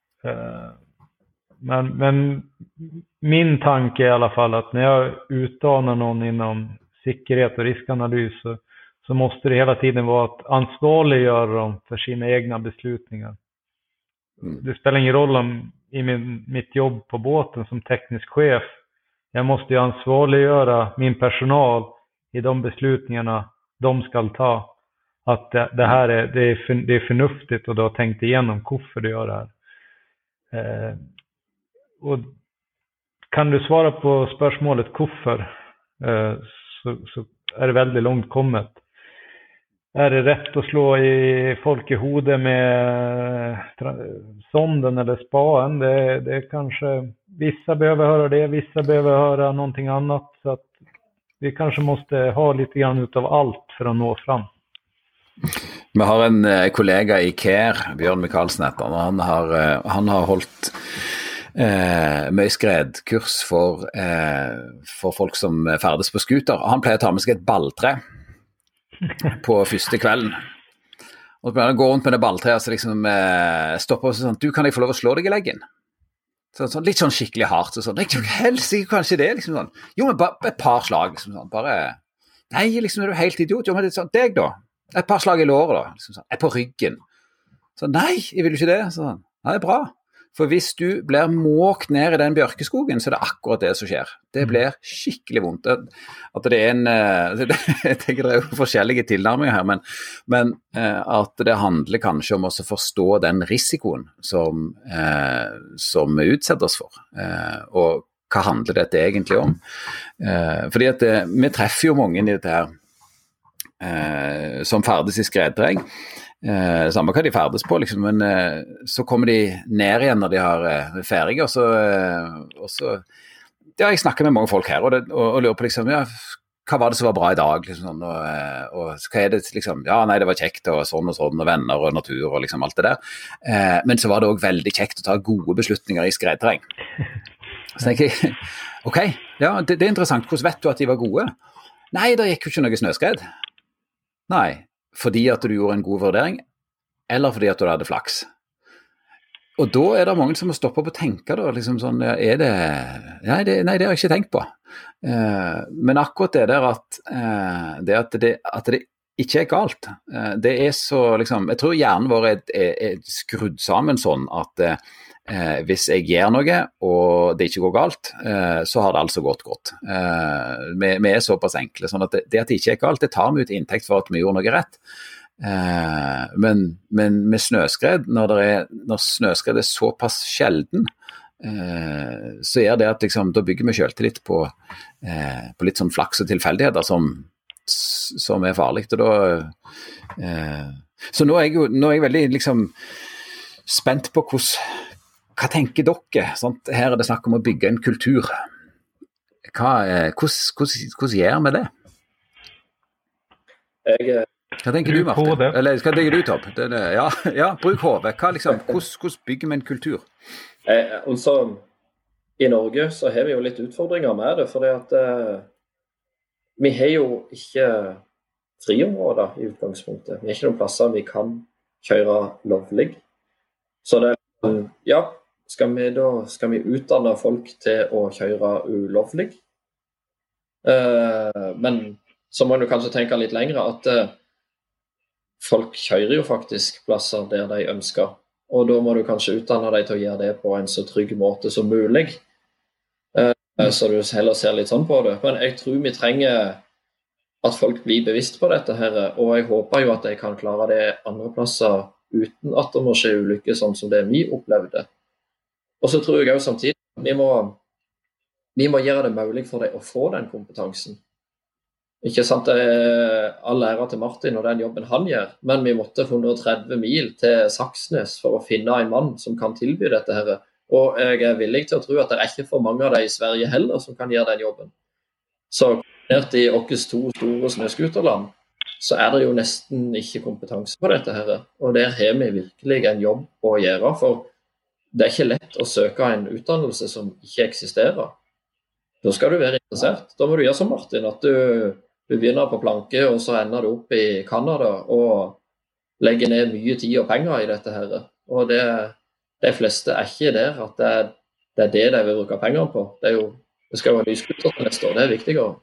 Men min tanke är i alla fall att när jag utdanar någon inom säkerhet och riskanalys, så måste det hela tiden vara att ansvariggöra dem för sina egna beslutningar. Det spelar ingen roll om i mitt jobb på båten som teknisk chef. Jag måste ju ansvariggöra min personal i de beslutningarna de ska ta. Att det här det är förnuftigt och du har tänkt igenom varför du gör det här. Och kan du svara på spörsmålet varför, så är det väldigt långt kommet. Är det rätt att slå i folk i hodet med sonden eller spaen? Det kanske, vissa behöver höra det, vissa behöver höra någonting annat. Så att vi kanske måste ha lite grann utav allt för att nå fram. Vi har en kollega i Care, Bjørn Michaelsen heter han. Han har holdt mye skredkurs for folk som ferdes på skuter. Han pleier å ta med seg et balltre på første kvelden. Og så pleier han å gå rundt med det balltreet, så liksom stopper og sånn, du kan ikke få lov å slå deg i leggen. Sånn, litt sånn skikkelig hardt, så sånn, helst kanskje det, liksom sånn. Jo, men bare et par slag, liksom sånn, bare, nei, liksom er du helt idiot, jo, men det er sånn, deg da, et par slag i låret da, liksom sånn, på ryggen. Så nei, jeg vil jo ikke det, sånn, nei, det er bra. For hvis du blir måkt ned i den bjørkeskogen, så er det akkurat det som skjer. Det blir skikkelig vondt. At det er jeg tenker det er jo forskjellige tilnærminger her, men at det handler kanskje om å forstå den risikoen som vi utsetter oss for. Og hva handler dette egentlig om? Fordi at vi treffer jo mange i dette her som ferdes i skredterreng. samme hva de ferdes på, liksom, men så kommer de ned igjen når de har ferdig, og så ja, jeg snakker med mange folk her, og lurer på liksom, ja, hva var det som var bra i dag, liksom sånn, og hva det liksom, ja, nei, det var kjekt, og sånn, og venner, og natur, og liksom alt det der, men så var det også veldig kjekt å ta gode beslutninger i skredterreng. Så tenker jeg, ok, ja, det interessant, hvordan vet du at de var gode? Nei, det gikk jo ikke noe snøskred. Nei, fordi at du gjorde en god vurdering, eller fordi at du hadde flaks. Og da det mange som må stoppe opp og tenke da, liksom sånn, ja, nei, det har jeg ikke tenkt på. Men akkurat det der at det ikke galt, det så liksom, jeg tror hjernen vår er skrudd sammen sånn at hvis jeg gjør noe og det ikke går galt, så har det altså gått godt. Vi såpass enkle, sånn at det at det ikke galt, det tar vi ut inntekt for at vi gjorde noe rett. Men med snøskred, når snøskred såpass sjelden, så det at liksom, da bygger vi selvtillit på litt sånn flaks og tilfeldigheter som farlig. Og da, så nå er jeg veldig liksom spent på hva tenker dere? Sant? Her det snakk om å bygge en kultur. Hvordan gjør vi det? Hva tenker du, Martin? Eller hva tenker du, Topp? Ja, bruk hodet. Hvordan bygger vi en kultur? Altså, i Norge så har vi jo litt utfordringer med det, fordi at vi har jo ikke friområder i utgangspunktet. Vi har ikke noen plasser vi kan kjøre lovlig. Så ja, skal vi utdanne folk til å kjøre ulovlig? Men så må du kanskje tenke litt lengre at folk kjører jo faktisk plasser der de ønsker, og da må du kanskje utdanne dem til å gjøre det på en så trygg måte som mulig. Så du heller ser litt sånn på det. Men jeg tror vi trenger at folk blir bevisst på dette her, og jeg håper jo at de kan klare det andre plasser uten at det må skje ulykker sånn som det vi opplevde. Og så tror jeg også samtidig vi må gjøre det mulig for dem å få den kompetansen. Ikke sant, det all ære til Martin og den jobben han gjør, men vi måtte 130 mil til Saksnes for å finne en mann som kan tilby dette her. Og jeg er villig til å tro at det ikke for mange av de i Sverige heller som kan gjøre den jobben. Så kombinert i oss to store snøskuterland, så det jo nesten ikke kompetanse på dette her. Og der har vi virkelig en jobb å gjøre, for det ikke lett å søke en utdannelse som ikke eksisterer. Da skal du være interessert. Da må du gjøre som Martin, at du begynner på planke, og så ender du opp i Kanada og legger ned mye tid og penger i dette her. Og de fleste ikke der at det det de vil bruke penger på. Det skal jo ha lysskuter til neste år, det viktigere.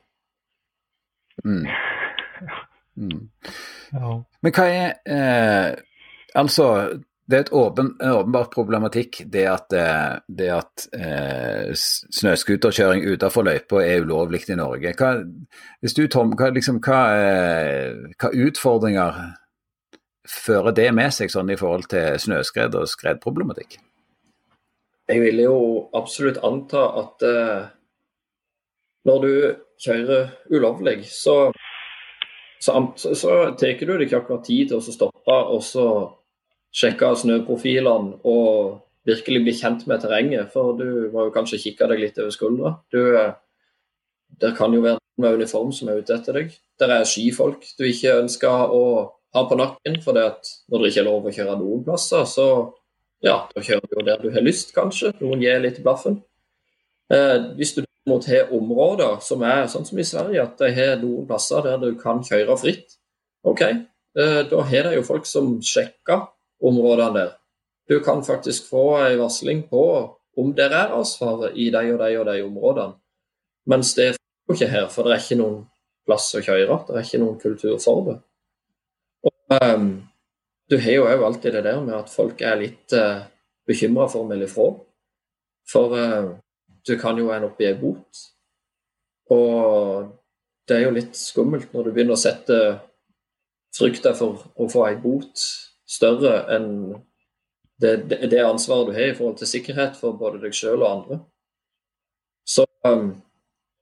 Ja. Men hva altså, det en åpenbart problematikk, det at snøskuterkjøring utenfor løypa ulovlig i Norge. Hvis du, Tom, hva utfordringer fører det med seg sånn i forhold til snøskred og skredproblematikk? Jeg vil jo absolutt anta at når du kjører ulovlig, så tar du deg ikke akkurat tid til å stoppe og så sjekke snøprofilene og virkelig bli kjent med terrenget, for du må jo kanskje kikke deg litt over skuldra. Der kan jo være noen med uniform som ute etter deg. Der skifolk du ikke ønsker å ha på nakken, for det at når det ikke lov å kjøre noen plasser, så ja, da kjører du jo der du har lyst kanskje. Noen gir litt blaffen. Hvis du derimot har områder som sånn som i Sverige, at de har noen plasser der du kan kjøre fritt, ok, da har det jo folk som sjekker områdene der. Du kan faktisk få en varsling på om det rasfare i de og de og de områdene. Mens det jo ikke her, for det ikke noen plass å kjøre. Det ikke noen kultur for det. Og du har jo alltid det der med at folk litt bekymret for å melde ifra. For du kan jo ende opp i en bot. Og det jo litt skummelt når du begynner å sette frykter for å få en bot større enn det ansvaret du har i forhold til sikkerhet for både deg selv og andre. Så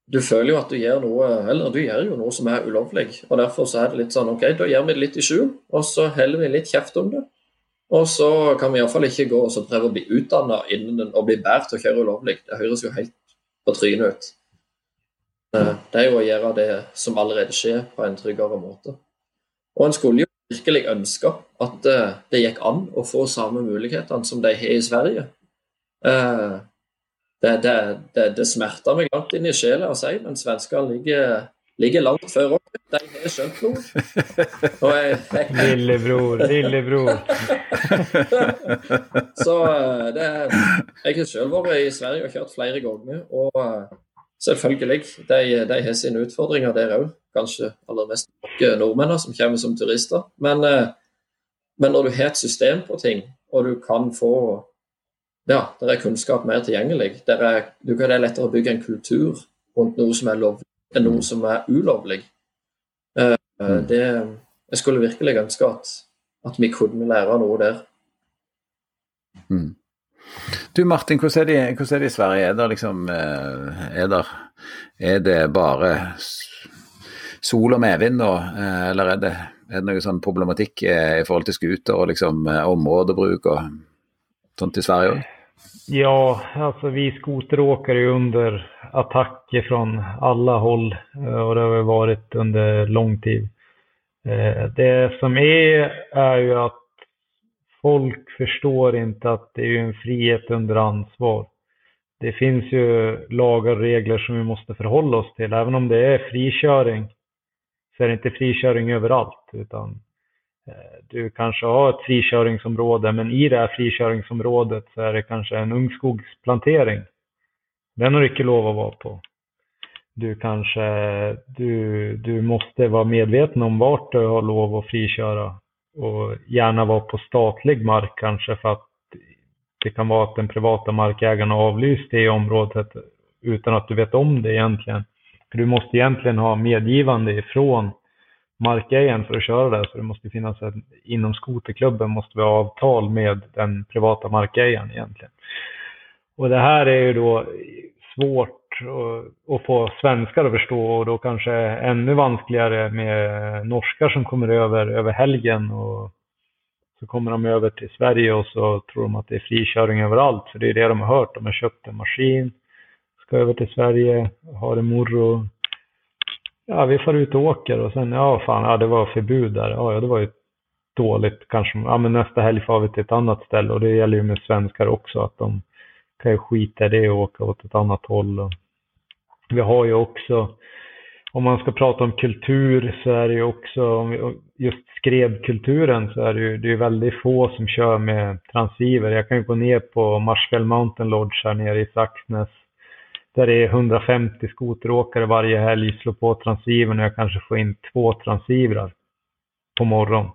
du føler jo at du gjør noe, eller du gjør jo noe som er ulovlig, og derfor så er det litt sånn, ok, da gjør vi det litt i skjul, og så heller vi litt kjeft om det, og så kan vi i hvert fall ikke gå og så prøve å bli utdannet innen den, og bli bært til å kjøre ulovlig. Det høres jo helt på trynet ut. Det er jo å gjøre det som allerede skjer på en tryggere måte. Og en skulle jo virkelig ønske at det gikk an å få samme mulighetene som de har i Sverige. Det smerter meg langt inn i sjela å si, men svensker ligger langt før oss. De har skjønt noe. Lillebror. Så jeg har selv vært i Sverige og kjørt flere ganger, og selvfølgelig, de har sine utfordringer der også. Kanskje aller mest nordmenn som kommer som turister. Men når du har et system på ting, og du kan få, ja, der er kunnskap mer tilgjengelig, det er lettere å bygge en kultur rundt noe som er lovlig, enn noe som er ulovlig. Jeg skulle virkelig ønske at vi kunne lære noe der. Du Martin, hvordan er det i Sverige? Er det bare sol og medvind, eller er det noe sånn problematikk i forhold til skuter og liksom områdebruk og sånt i Sverige også? Ja, alltså vi skoteråkare är under attacker från alla håll, och det har varit under lång tid. Det som är ju att folk förstår inte att det är en frihet under ansvar. Det finns ju lagar och regler som vi måste förhålla oss till. Även om det är frikörning så är det inte frikörning överallt, utan du kanske har ett frikörningsområde, men i det här frikörningsområdet så är det kanske en ungskogsplantering. Den har du inte lov att vara på. Du måste vara medveten om vart du har lov att friköra, och gärna vara på statlig mark kanske, för att det kan vara att den privata markägaren har avlyst det i området utan att du vet om det egentligen. För du måste egentligen ha medgivande ifrån markägaren för att köra där, så det måste finnas inom skoterklubben måste vi ha avtal med den privata markägaren egentligen. Och det här är ju då svårt att få svenskar att förstå, och då kanske ännu vanskligare med norskar som kommer över helgen, och så kommer de över till Sverige och så tror de att det är frikörning överallt, för det är det de har hört. De har köpt en maskin, ska över till Sverige, har en morro. Ja, vi får ut och åker, och sen det var förbud där. Ja, det var ju dåligt kanske. Ja, men nästa helg får vi till ett annat ställe, och det gäller ju med svenskar också, att de kan ju skita i det och åka åt ett annat håll. Och vi har ju också, om man ska prata om kultur, så är det ju också, just skredkulturen, så är det ju väldigt få som kör med transceiver. Jag kan ju gå ner på Marsfjäll Mountain Lodge här nere i Saxnäs, där det är 150 skoteråkare varje helg, slår på transceivern, och jag kanske får in 2 transceivrar på morgon.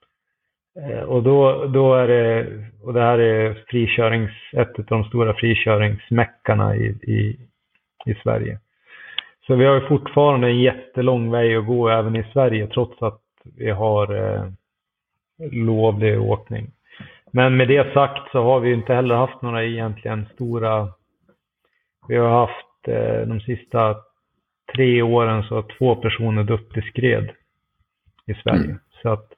Och då är det, och det här är ett av de stora frikörningsmäckarna i Sverige. Så vi har ju fortfarande en jättelång väg att gå även i Sverige, trots att vi har lovlig åkning. Men med det sagt så har vi inte heller haft några egentligen stora. Vi har haft de sista 3 åren så har 2 personer dött i skred i Sverige. Så att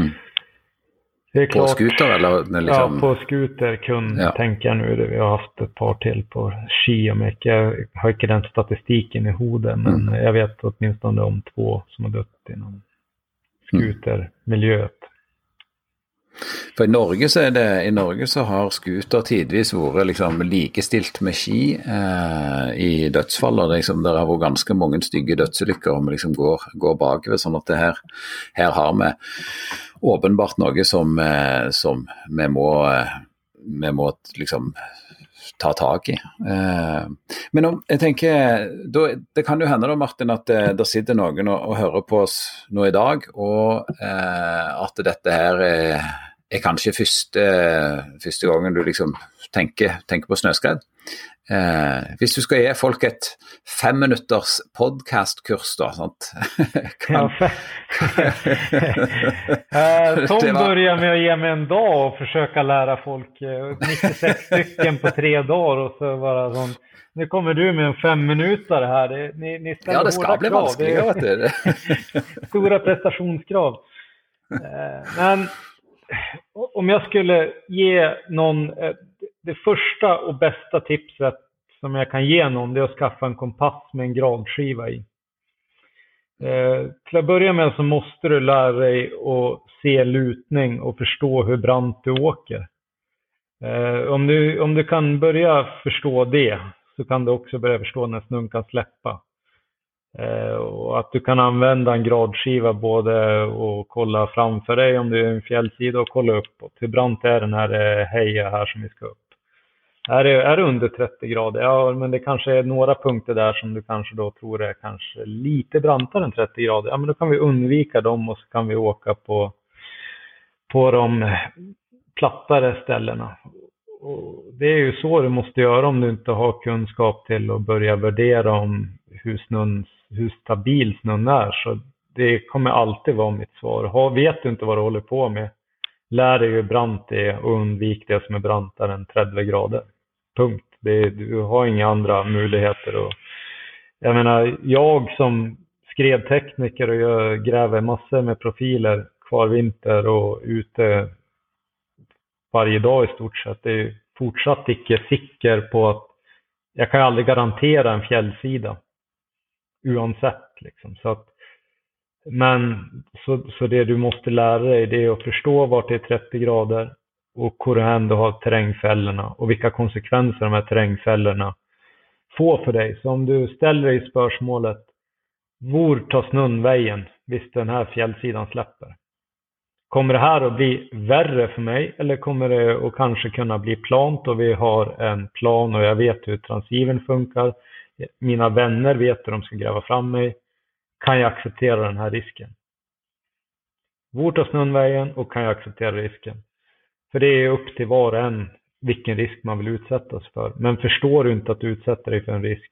det är klart, på skuter eller liksom? Ja, på skuter tänker jag nu. Vi har haft ett par till på ski, och jag har inte den statistiken i huvudet, men jag vet åtminstone om 2 som har dött inom skutermiljøet. For i Norge så har skuter tidvis vært liksom likestilt med ski i dødsfall, liksom, der har vært ganske mange stygge dødsulykker om vi liksom går bakover, sånn at det her har vi åpenbart noe som vi må liksom ta tag i. Men jeg tenker, det kan jo hende da, Martin, at det sitter noen og hører på oss nå i dag, og at dette her er kanskje første gangen du liksom tenker på snøskred. Hvis du skal gi folk et 5 minutters podcastkurs da, sant? Tom börjar med att ge mig en dag och försöka lära folk 96 stycken på 3 dagar, och så bara sån Nu kommer du med en 5 minuter här. Ni ställer det ska bli vanskligare. Det är stora prestationskrav. Men om jag skulle ge någon, det första och bästa tipset som jag kan ge någon, det är att skaffa en kompass med en gradskiva i. Till att börja med så måste du lära dig att se lutning och förstå hur brant du åker. Om du kan börja förstå det, så kan du också börja förstå när snön kan släppa. Och att du kan använda en gradskiva både och kolla framför dig om du är en fjällsida och kolla uppåt. Hur brant är den här heja här som vi ska upp? Är det under 30 grader? Ja, men det kanske är några punkter där som du kanske då tror är kanske lite brantare än 30 grader. Ja, men då kan vi undvika dem och så kan vi åka på de plattare ställena. Och det är ju så du måste göra om du inte har kunskap till att börja värdera om hur stabil snön är. Så det kommer alltid vara mitt svar. Vet du inte vad du håller på med, lär dig hur brant det är och undvik det som är brantare än 30 grader. Punkt. Du har inga andra möjligheter. Jag menar, jag som skredtekniker och jag gräver massor med profiler kvar vinter och ute varje dag i stort sett. Det är fortsatt icke säker på att jag kan aldrig garantera en fjällsida oavsett liksom. Så det du måste lära dig, det är att förstå vart det är 30 grader och hur du ändå har terrängfällorna och vilka konsekvenser de här terrängfällorna får för dig. Så om du ställer dig i spörsmålet, var tar snön vägen visst den här fjällsidan släpper? Kommer det här att bli värre för mig eller kommer det att kanske kunna bli plant och vi har en plan och jag vet hur transiven funkar. Mina vänner vet hur de ska gräva fram mig. Kan jag acceptera den här risken? Var tar snön vägen och kan jag acceptera risken? För det är upp till var och en vilken risk man vill utsättas för. Men förstår du inte att du utsätter dig för en risk,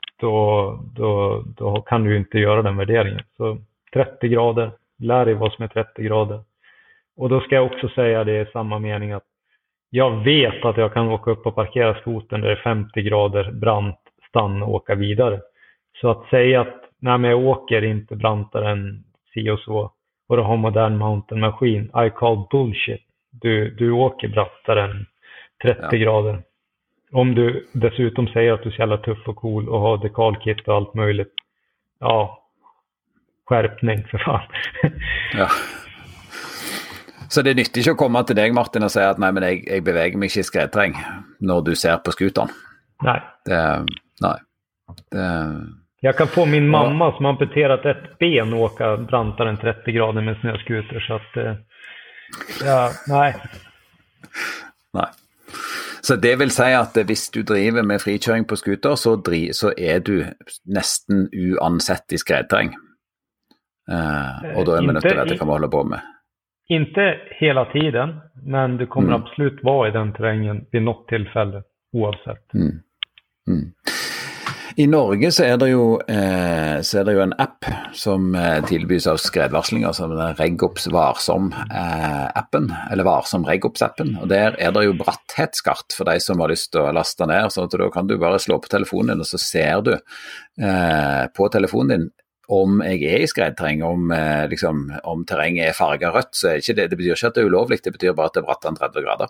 då kan du inte göra den värderingen. Så 30 grader, lär dig vad som är 30 grader. Och då ska jag också säga det i samma mening att jag vet att jag kan åka upp och parkera skotern där det är 50 grader brant, stanna och åka vidare. Så att säga att nej, men jag åker inte brantare än si och så och du har modern mountainmaskin, I call bullshit. Du åker brantare än 30 grader. Om du dessutom säger att du är så jävla tuff och cool och har dekalkit och allt möjligt. Ja, skärpning för fan. Ja. Så det är nyttigt att komma till dig, Martin, och säga att nej, men jag beväger mig inte i skredterräng när du ser på skutern. Nej. Nej. Jag kan få min mamma som har amputerat ett ben och åka brantare än 30 grader med snöskuter. Så att, nej. Nej. Så det vill säga att hvis du driver med frikøring på skuter, så är du nästan uansett i skredterräng. Och då är man nødt det kan man hålla på med. Inte hela tiden, men du kommer absolut vara i den terrängen vid något tillfälle, oavsett. I Norge så är det ju en app som tillbys av skredvarslinger, som den Reggops Varsom-appen, eller Varsom Reggops-appen, och där är det ju bratthetsskart för dig som har lyst att lasta ner, så att då kan du bara slå på telefonen och så ser du på telefonen din om jag är i skredterräng, om terränget är fargat rött, så är inte det betyder inte att det är olovligt, det betyder bara att det är brattere enn 30 grader.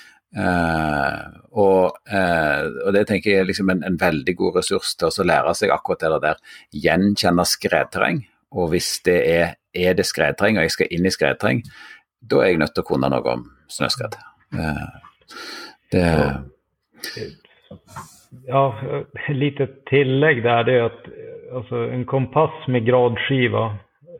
Och det tänker jag liksom en väldigt god resurs till att lära sig akkurat det där, gjenkänna skredterräng, och hvis det är det skredterräng och jag ska in i skredterräng, då är jag nødt til å kunne noe om snøskred. Ja, lite tillägg där, det är att alltså, en kompass med gradskiva,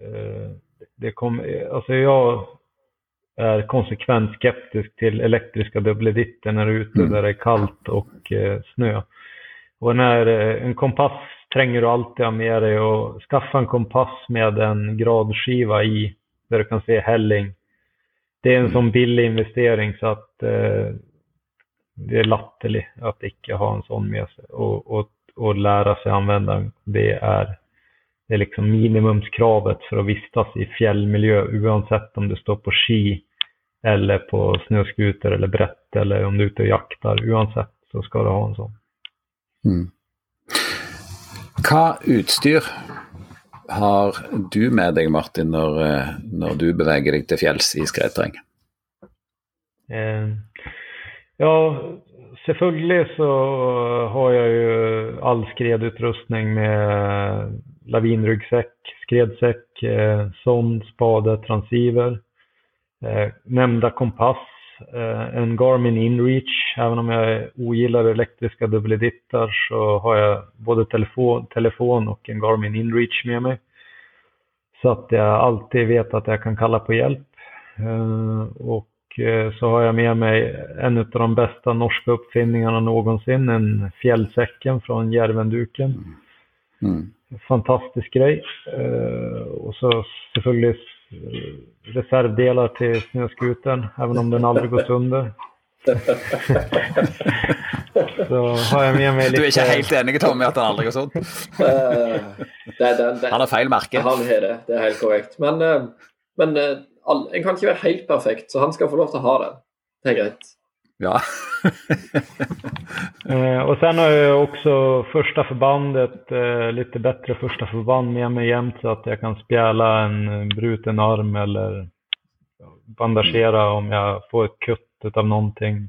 jag är konsekvent skeptisk till elektriska dubbeleditter när du är ute där det är kallt och snö. Och när en kompass tränger du alltid med dig, och skaffa en kompass med en gradskiva i där du kan se hälling. Det är en sån billig investering så att det är latterligt att inte ha en sån med sig och lära sig använda. Det är liksom minimumskravet för att vistas i fjällmiljö, oavsett om du står på ski eller på snöskuter eller brett eller om du är ute och jaktar, oavsett så ska du ha en sån. Hva utstyr har du med deg, Martin, når du beveger deg til fjells i skredterreng? Ja, selvfølgelig så har jeg jo all skredutrustning med lavinryggsäck, skredsäck, sond, spade, transceiver, nämnda kompass, en Garmin InReach. Även om jag ogillar elektriska dubbledittar så har jag både telefon och en Garmin InReach med mig. Så att jag alltid vet att jag kan kalla på hjälp. Och så har jag med mig en av de bästa norska uppfinningarna någonsin, en fjällsäcken från Järvenduken. Fantastisk grej. Och så selvfølgelig reservdelar till snöskutern, även om den aldrig går sönder. Så har jeg med meg litt... Du ikke helt enig, Tommy, at den aldrig går sånn? Han har feil merke. Han har det, det helt korrekt. Men en kan ikke være helt perfekt, så han skal få lov til å ha det. Det greit. Ja. Och sen har jag också första förbandet, lite bättre första förband med mig jämt så att jag kan spjäla en bruten arm eller bandagera om jag får ett kutt av någonting.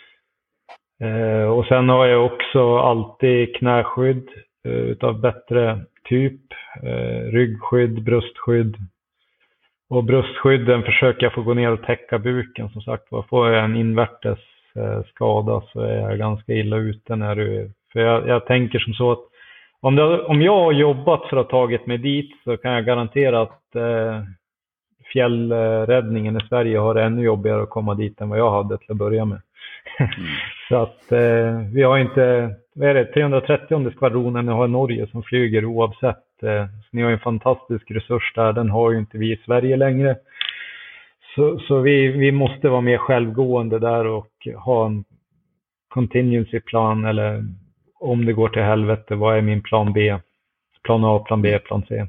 Och sen har jag också alltid knäskydd utav bättre typ, ryggskydd, bröstskydd. Och bröstskydden försöker jag få gå ner och täcka buken. Som sagt, får jag en invärtes skada så är jag ganska illa ute när du... För jag tänker som så att om jag har jobbat för att ha tagit mig dit så kan jag garantera att fjällräddningen i Sverige har det ännu jobbigare att komma dit än vad jag hade till att börja med. Så att vi har inte... Vad är det? 330 skvadronen har Norge som flyger oavsett. Så ni har en fantastisk resurs där. Den har ju inte vi i Sverige längre. Så vi måste vara mer självgående där och ha en contingency plan, eller om det går till helvete, vad är min plan B? Plan A, plan B, plan C.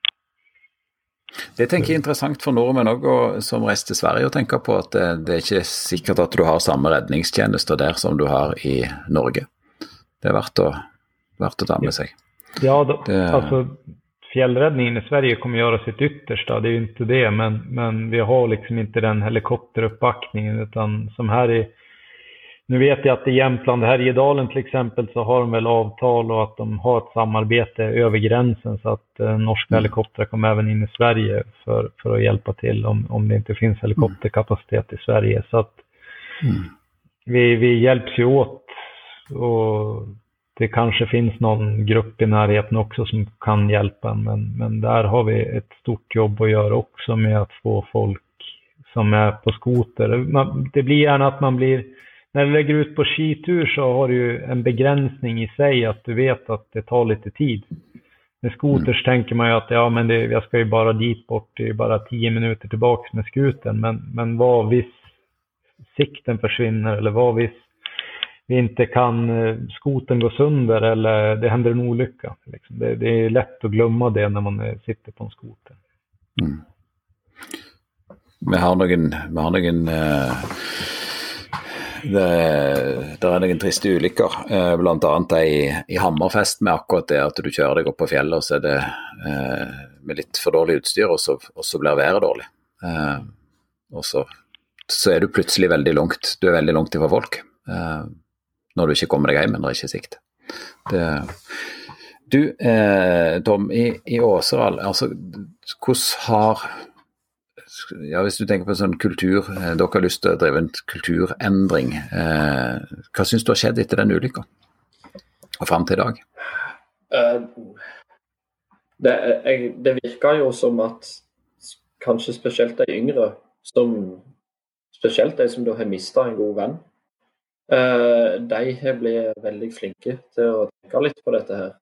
Det tenker jeg interessant for nordmenn også, som reiser til Sverige, og tenker på at det er ikke sikkert at du har samme redningstjenester der som du har i Norge. Det er verdt å ta med seg. Ja, alltså fjällräddningen i Sverige kommer göra sitt yttersta, det är ju inte det, men vi har liksom inte den helikopteruppbackningen, utan som här i, nu vet jag att i Jämtland, här i Dalen till exempel, så har de väl avtal och att de har ett samarbete över gränsen så att norska helikoptrar kommer även in i Sverige för att hjälpa till om det inte finns helikopterkapacitet i Sverige, så att vi hjälps ju åt, och det kanske finns någon grupp i närheten också som kan hjälpa, men där har vi ett stort jobb att göra också med att få folk som är på skoter. Det blir gärna att man blir, när du lägger ut på skitur så har du ju en begränsning i sig, att du vet att det tar lite tid. Med skoters tänker man ju att ja, men jag ska ju bara dit bort, det är bara 10 minuter tillbaka med skuten, men vad viss sikten försvinner, eller vad viss vi inte kan skoten gå sönder eller det händer en olycka. Liksom. Det är lätt att glömma det när man sitter på en skoter. Vi har noen det er noen triste ulykker, blant annet i Hammerfest med akkurat det at du kjører deg opp på fjellet, og så er det med litt for dårlig utstyr, og så blir været dårlig. Og så er du plutselig veldig langt, du er veldig langt fra folk. Når du ikke kommer deg hjem, men det er ikke sikt. Du, Tom, i Åseral, altså, hvordan har, ja, hvis du tenker på sånn kultur, dere har lyst til å drive en kulturendring, hva synes du har skjedd etter den ulykken, og frem til i dag? Det virker jo som at kanskje spesielt de yngre, spesielt de som da har mistet en god venn, de blir veldig flinke til å tenke litt på dette her.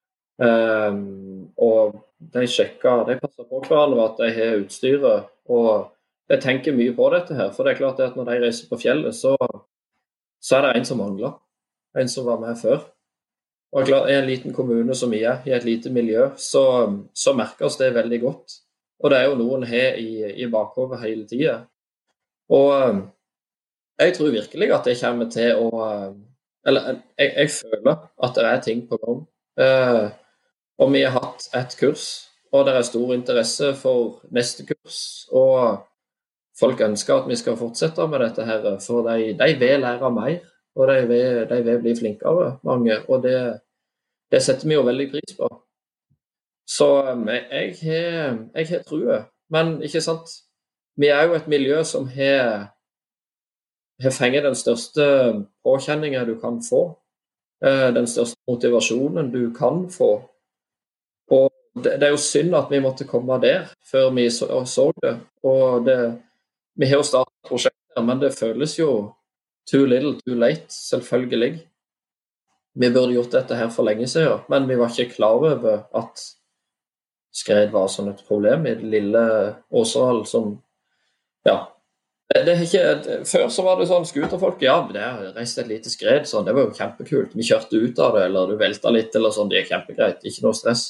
Og de passer på hverandre at de har utstyret, og de tenker mye på dette her, for det er klart at når de reiser på fjellet, så er det en som mangler, en som var med før. Og klart, i en liten kommune som vi er, i et lite miljø, så merkes det veldig godt. Og det er jo noen her i bakhodet hele tiden. Og jeg tror virkelig at det kommer til å... Eller jeg føler at det er ting på gang. Og vi har hatt et kurs, og det stor interesse for neste kurs. Og folk ønsker at vi skal fortsette med dette her, for de vil lære mer, og de vil bli flinkere, mange. Og det setter vi jo veldig pris på. Så jeg har trua. Men ikke sant, vi jo et miljø som har fengt den største påkjenningen du kan få. Den største motivasjonen du kan få. Og det jo synd at vi måtte komme der før vi så det. Og vi har jo startet prosjekter, men det føles jo too little, too late, selvfølgelig. Vi burde gjort dette her for lenge siden, men vi var ikke klar over at skred var sånn et problem i det lille Åseral som, ja, det ikke, før så var det sånn skuterfolk, ja, det reiste et lite skred, sånn, det var jo kjempekult. Vi kjørte ut av det, eller du velta litt, eller sånn, det kjempegreit, ikke noe stress.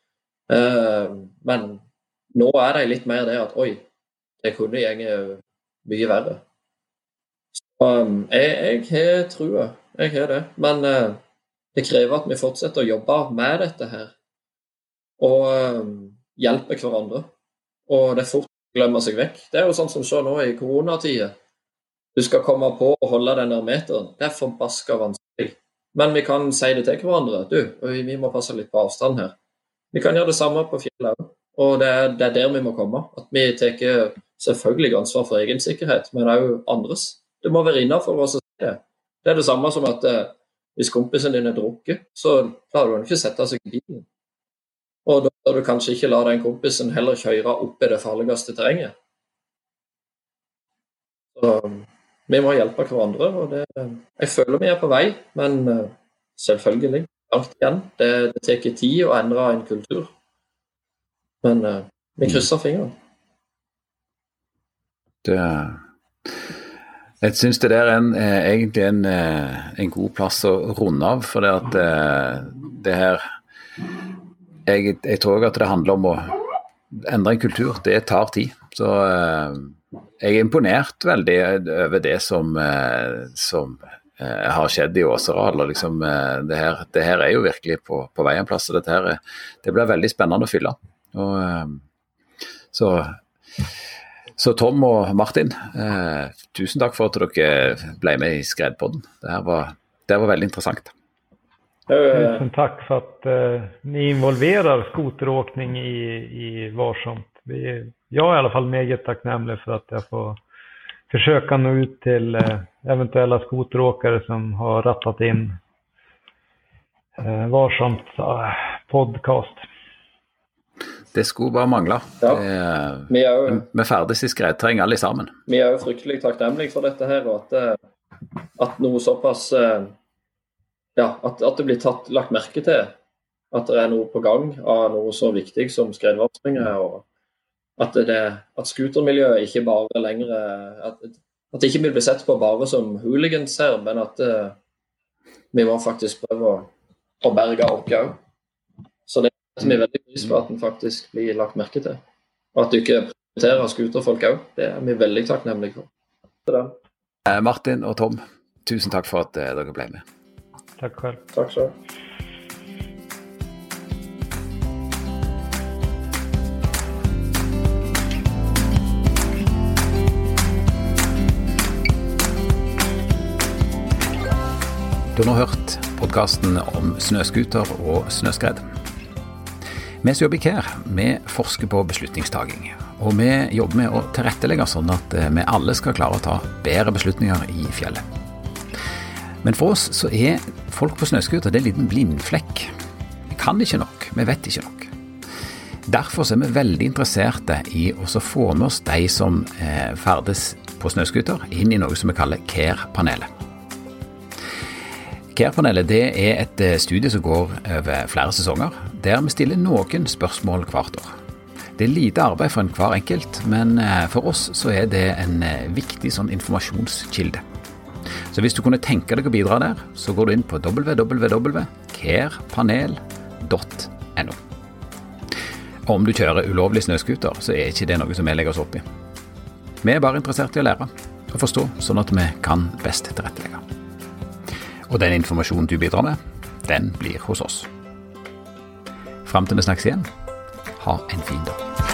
Men nå det litt mer det at, oi, det kunne gjenge mye verre. Så jeg har trua, jeg har det. Men det krever at vi fortsetter å jobbe med dette her, og hjelpe hverandre. Og det fort glemmer seg vekk. Det jo sånn som så nå i koronatiden. Du skal komme på å holde den der meteren. Det forbasket vanskelig. Men vi kan si det til hverandre. Vi må passe litt på avstand her. Vi kan gjøre det samme på fjellet også. Og det der vi må komme. At vi tar selvfølgelig ansvar for egen sikkerhet, men det jo andres. Det må være innenfor oss å si det. Det det samme som at hvis kompisen din drukket, så klarer du ikke sette seg i bilen. Og da du kanskje ikke la den kompisen heller kjøre opp i det farligste terrenget. Så vi må hjelpe hverandre, og jeg føler vi på vei, men selvfølgelig, langt igjen. Det tar tid å endre en kultur. Men vi krysser fingrene. Jeg synes det der egentlig en god plass å runde av, for det at det her jeg tror at det handler om å endre en kultur. Det tar tid. Så jeg imponert veldig over det som har skjedd i Åseral. Liksom, det her jo virkelig på vei en plass. Det blir veldig spennende å fylle. Så Tom og Martin, tusen takk for at dere ble med i Skredpodden. Det var veldig interessant. Tusen tack för att ni involverar skoteråkning i varsomt. Jag I alla fall meget tacknämlig för att jag får försöka nå ut till eventuella skoteråkare som har rattat in varsomt podcast. Det skulle bare mangle. Ja. Vi ferdes I skredterreng alle sammen. Vi jo fryktelig takknemlige for dette her, og at noe såpass at det blir lagt merke til at det noe på gang av noe så viktig som skredvarsling, og at skutermiljøet ikke bare lenger at det ikke blir sett på bare som hooligans her, men at vi må faktisk prøve å berge oss også. Så det vi veldig pris på at den faktisk blir lagt merke til, og at du ikke prioriterer skuterfolk også. Det vi veldig takknemlige for. Martin og Tom, tusen takk for at dere ble med. Takk selv. Takk selv. Du har nå hørt podcasten om snøskuter og snøskred. Vi som jobber I CARE, vi forsker på beslutningstaging, og vi jobber med å tilrettelegge sånn at vi alle skal klare å ta bedre beslutninger I fjellet. Men for oss så folk på snøskuter det en liten blindflekk. Vi kan ikke nok, vi vet ikke nok. Derfor så vi veldig interesserte I å få med oss de som ferdes på snøskuter inn I noe som vi kaller CARE-panelet. CARE-panelet det et studie som går over flere sesonger, der vi stiller noen spørsmål hvert år. Det lite arbeid for hver enkelt, men for oss så det en viktig sånn informasjonskilde. Så hvis du kunne tenke deg å bidra der, så går du inn på www.carepanel.no. Om du kjører ulovlig snøskuter, så ikke det noe som vi legger oss opp I. Vi bare interessert I å lære og forstå, sånn at vi kan best tilrettelegge. Og den informasjonen du bidrar med, den blir hos oss. Fram til vi snakkes igjen, ha en fin dag.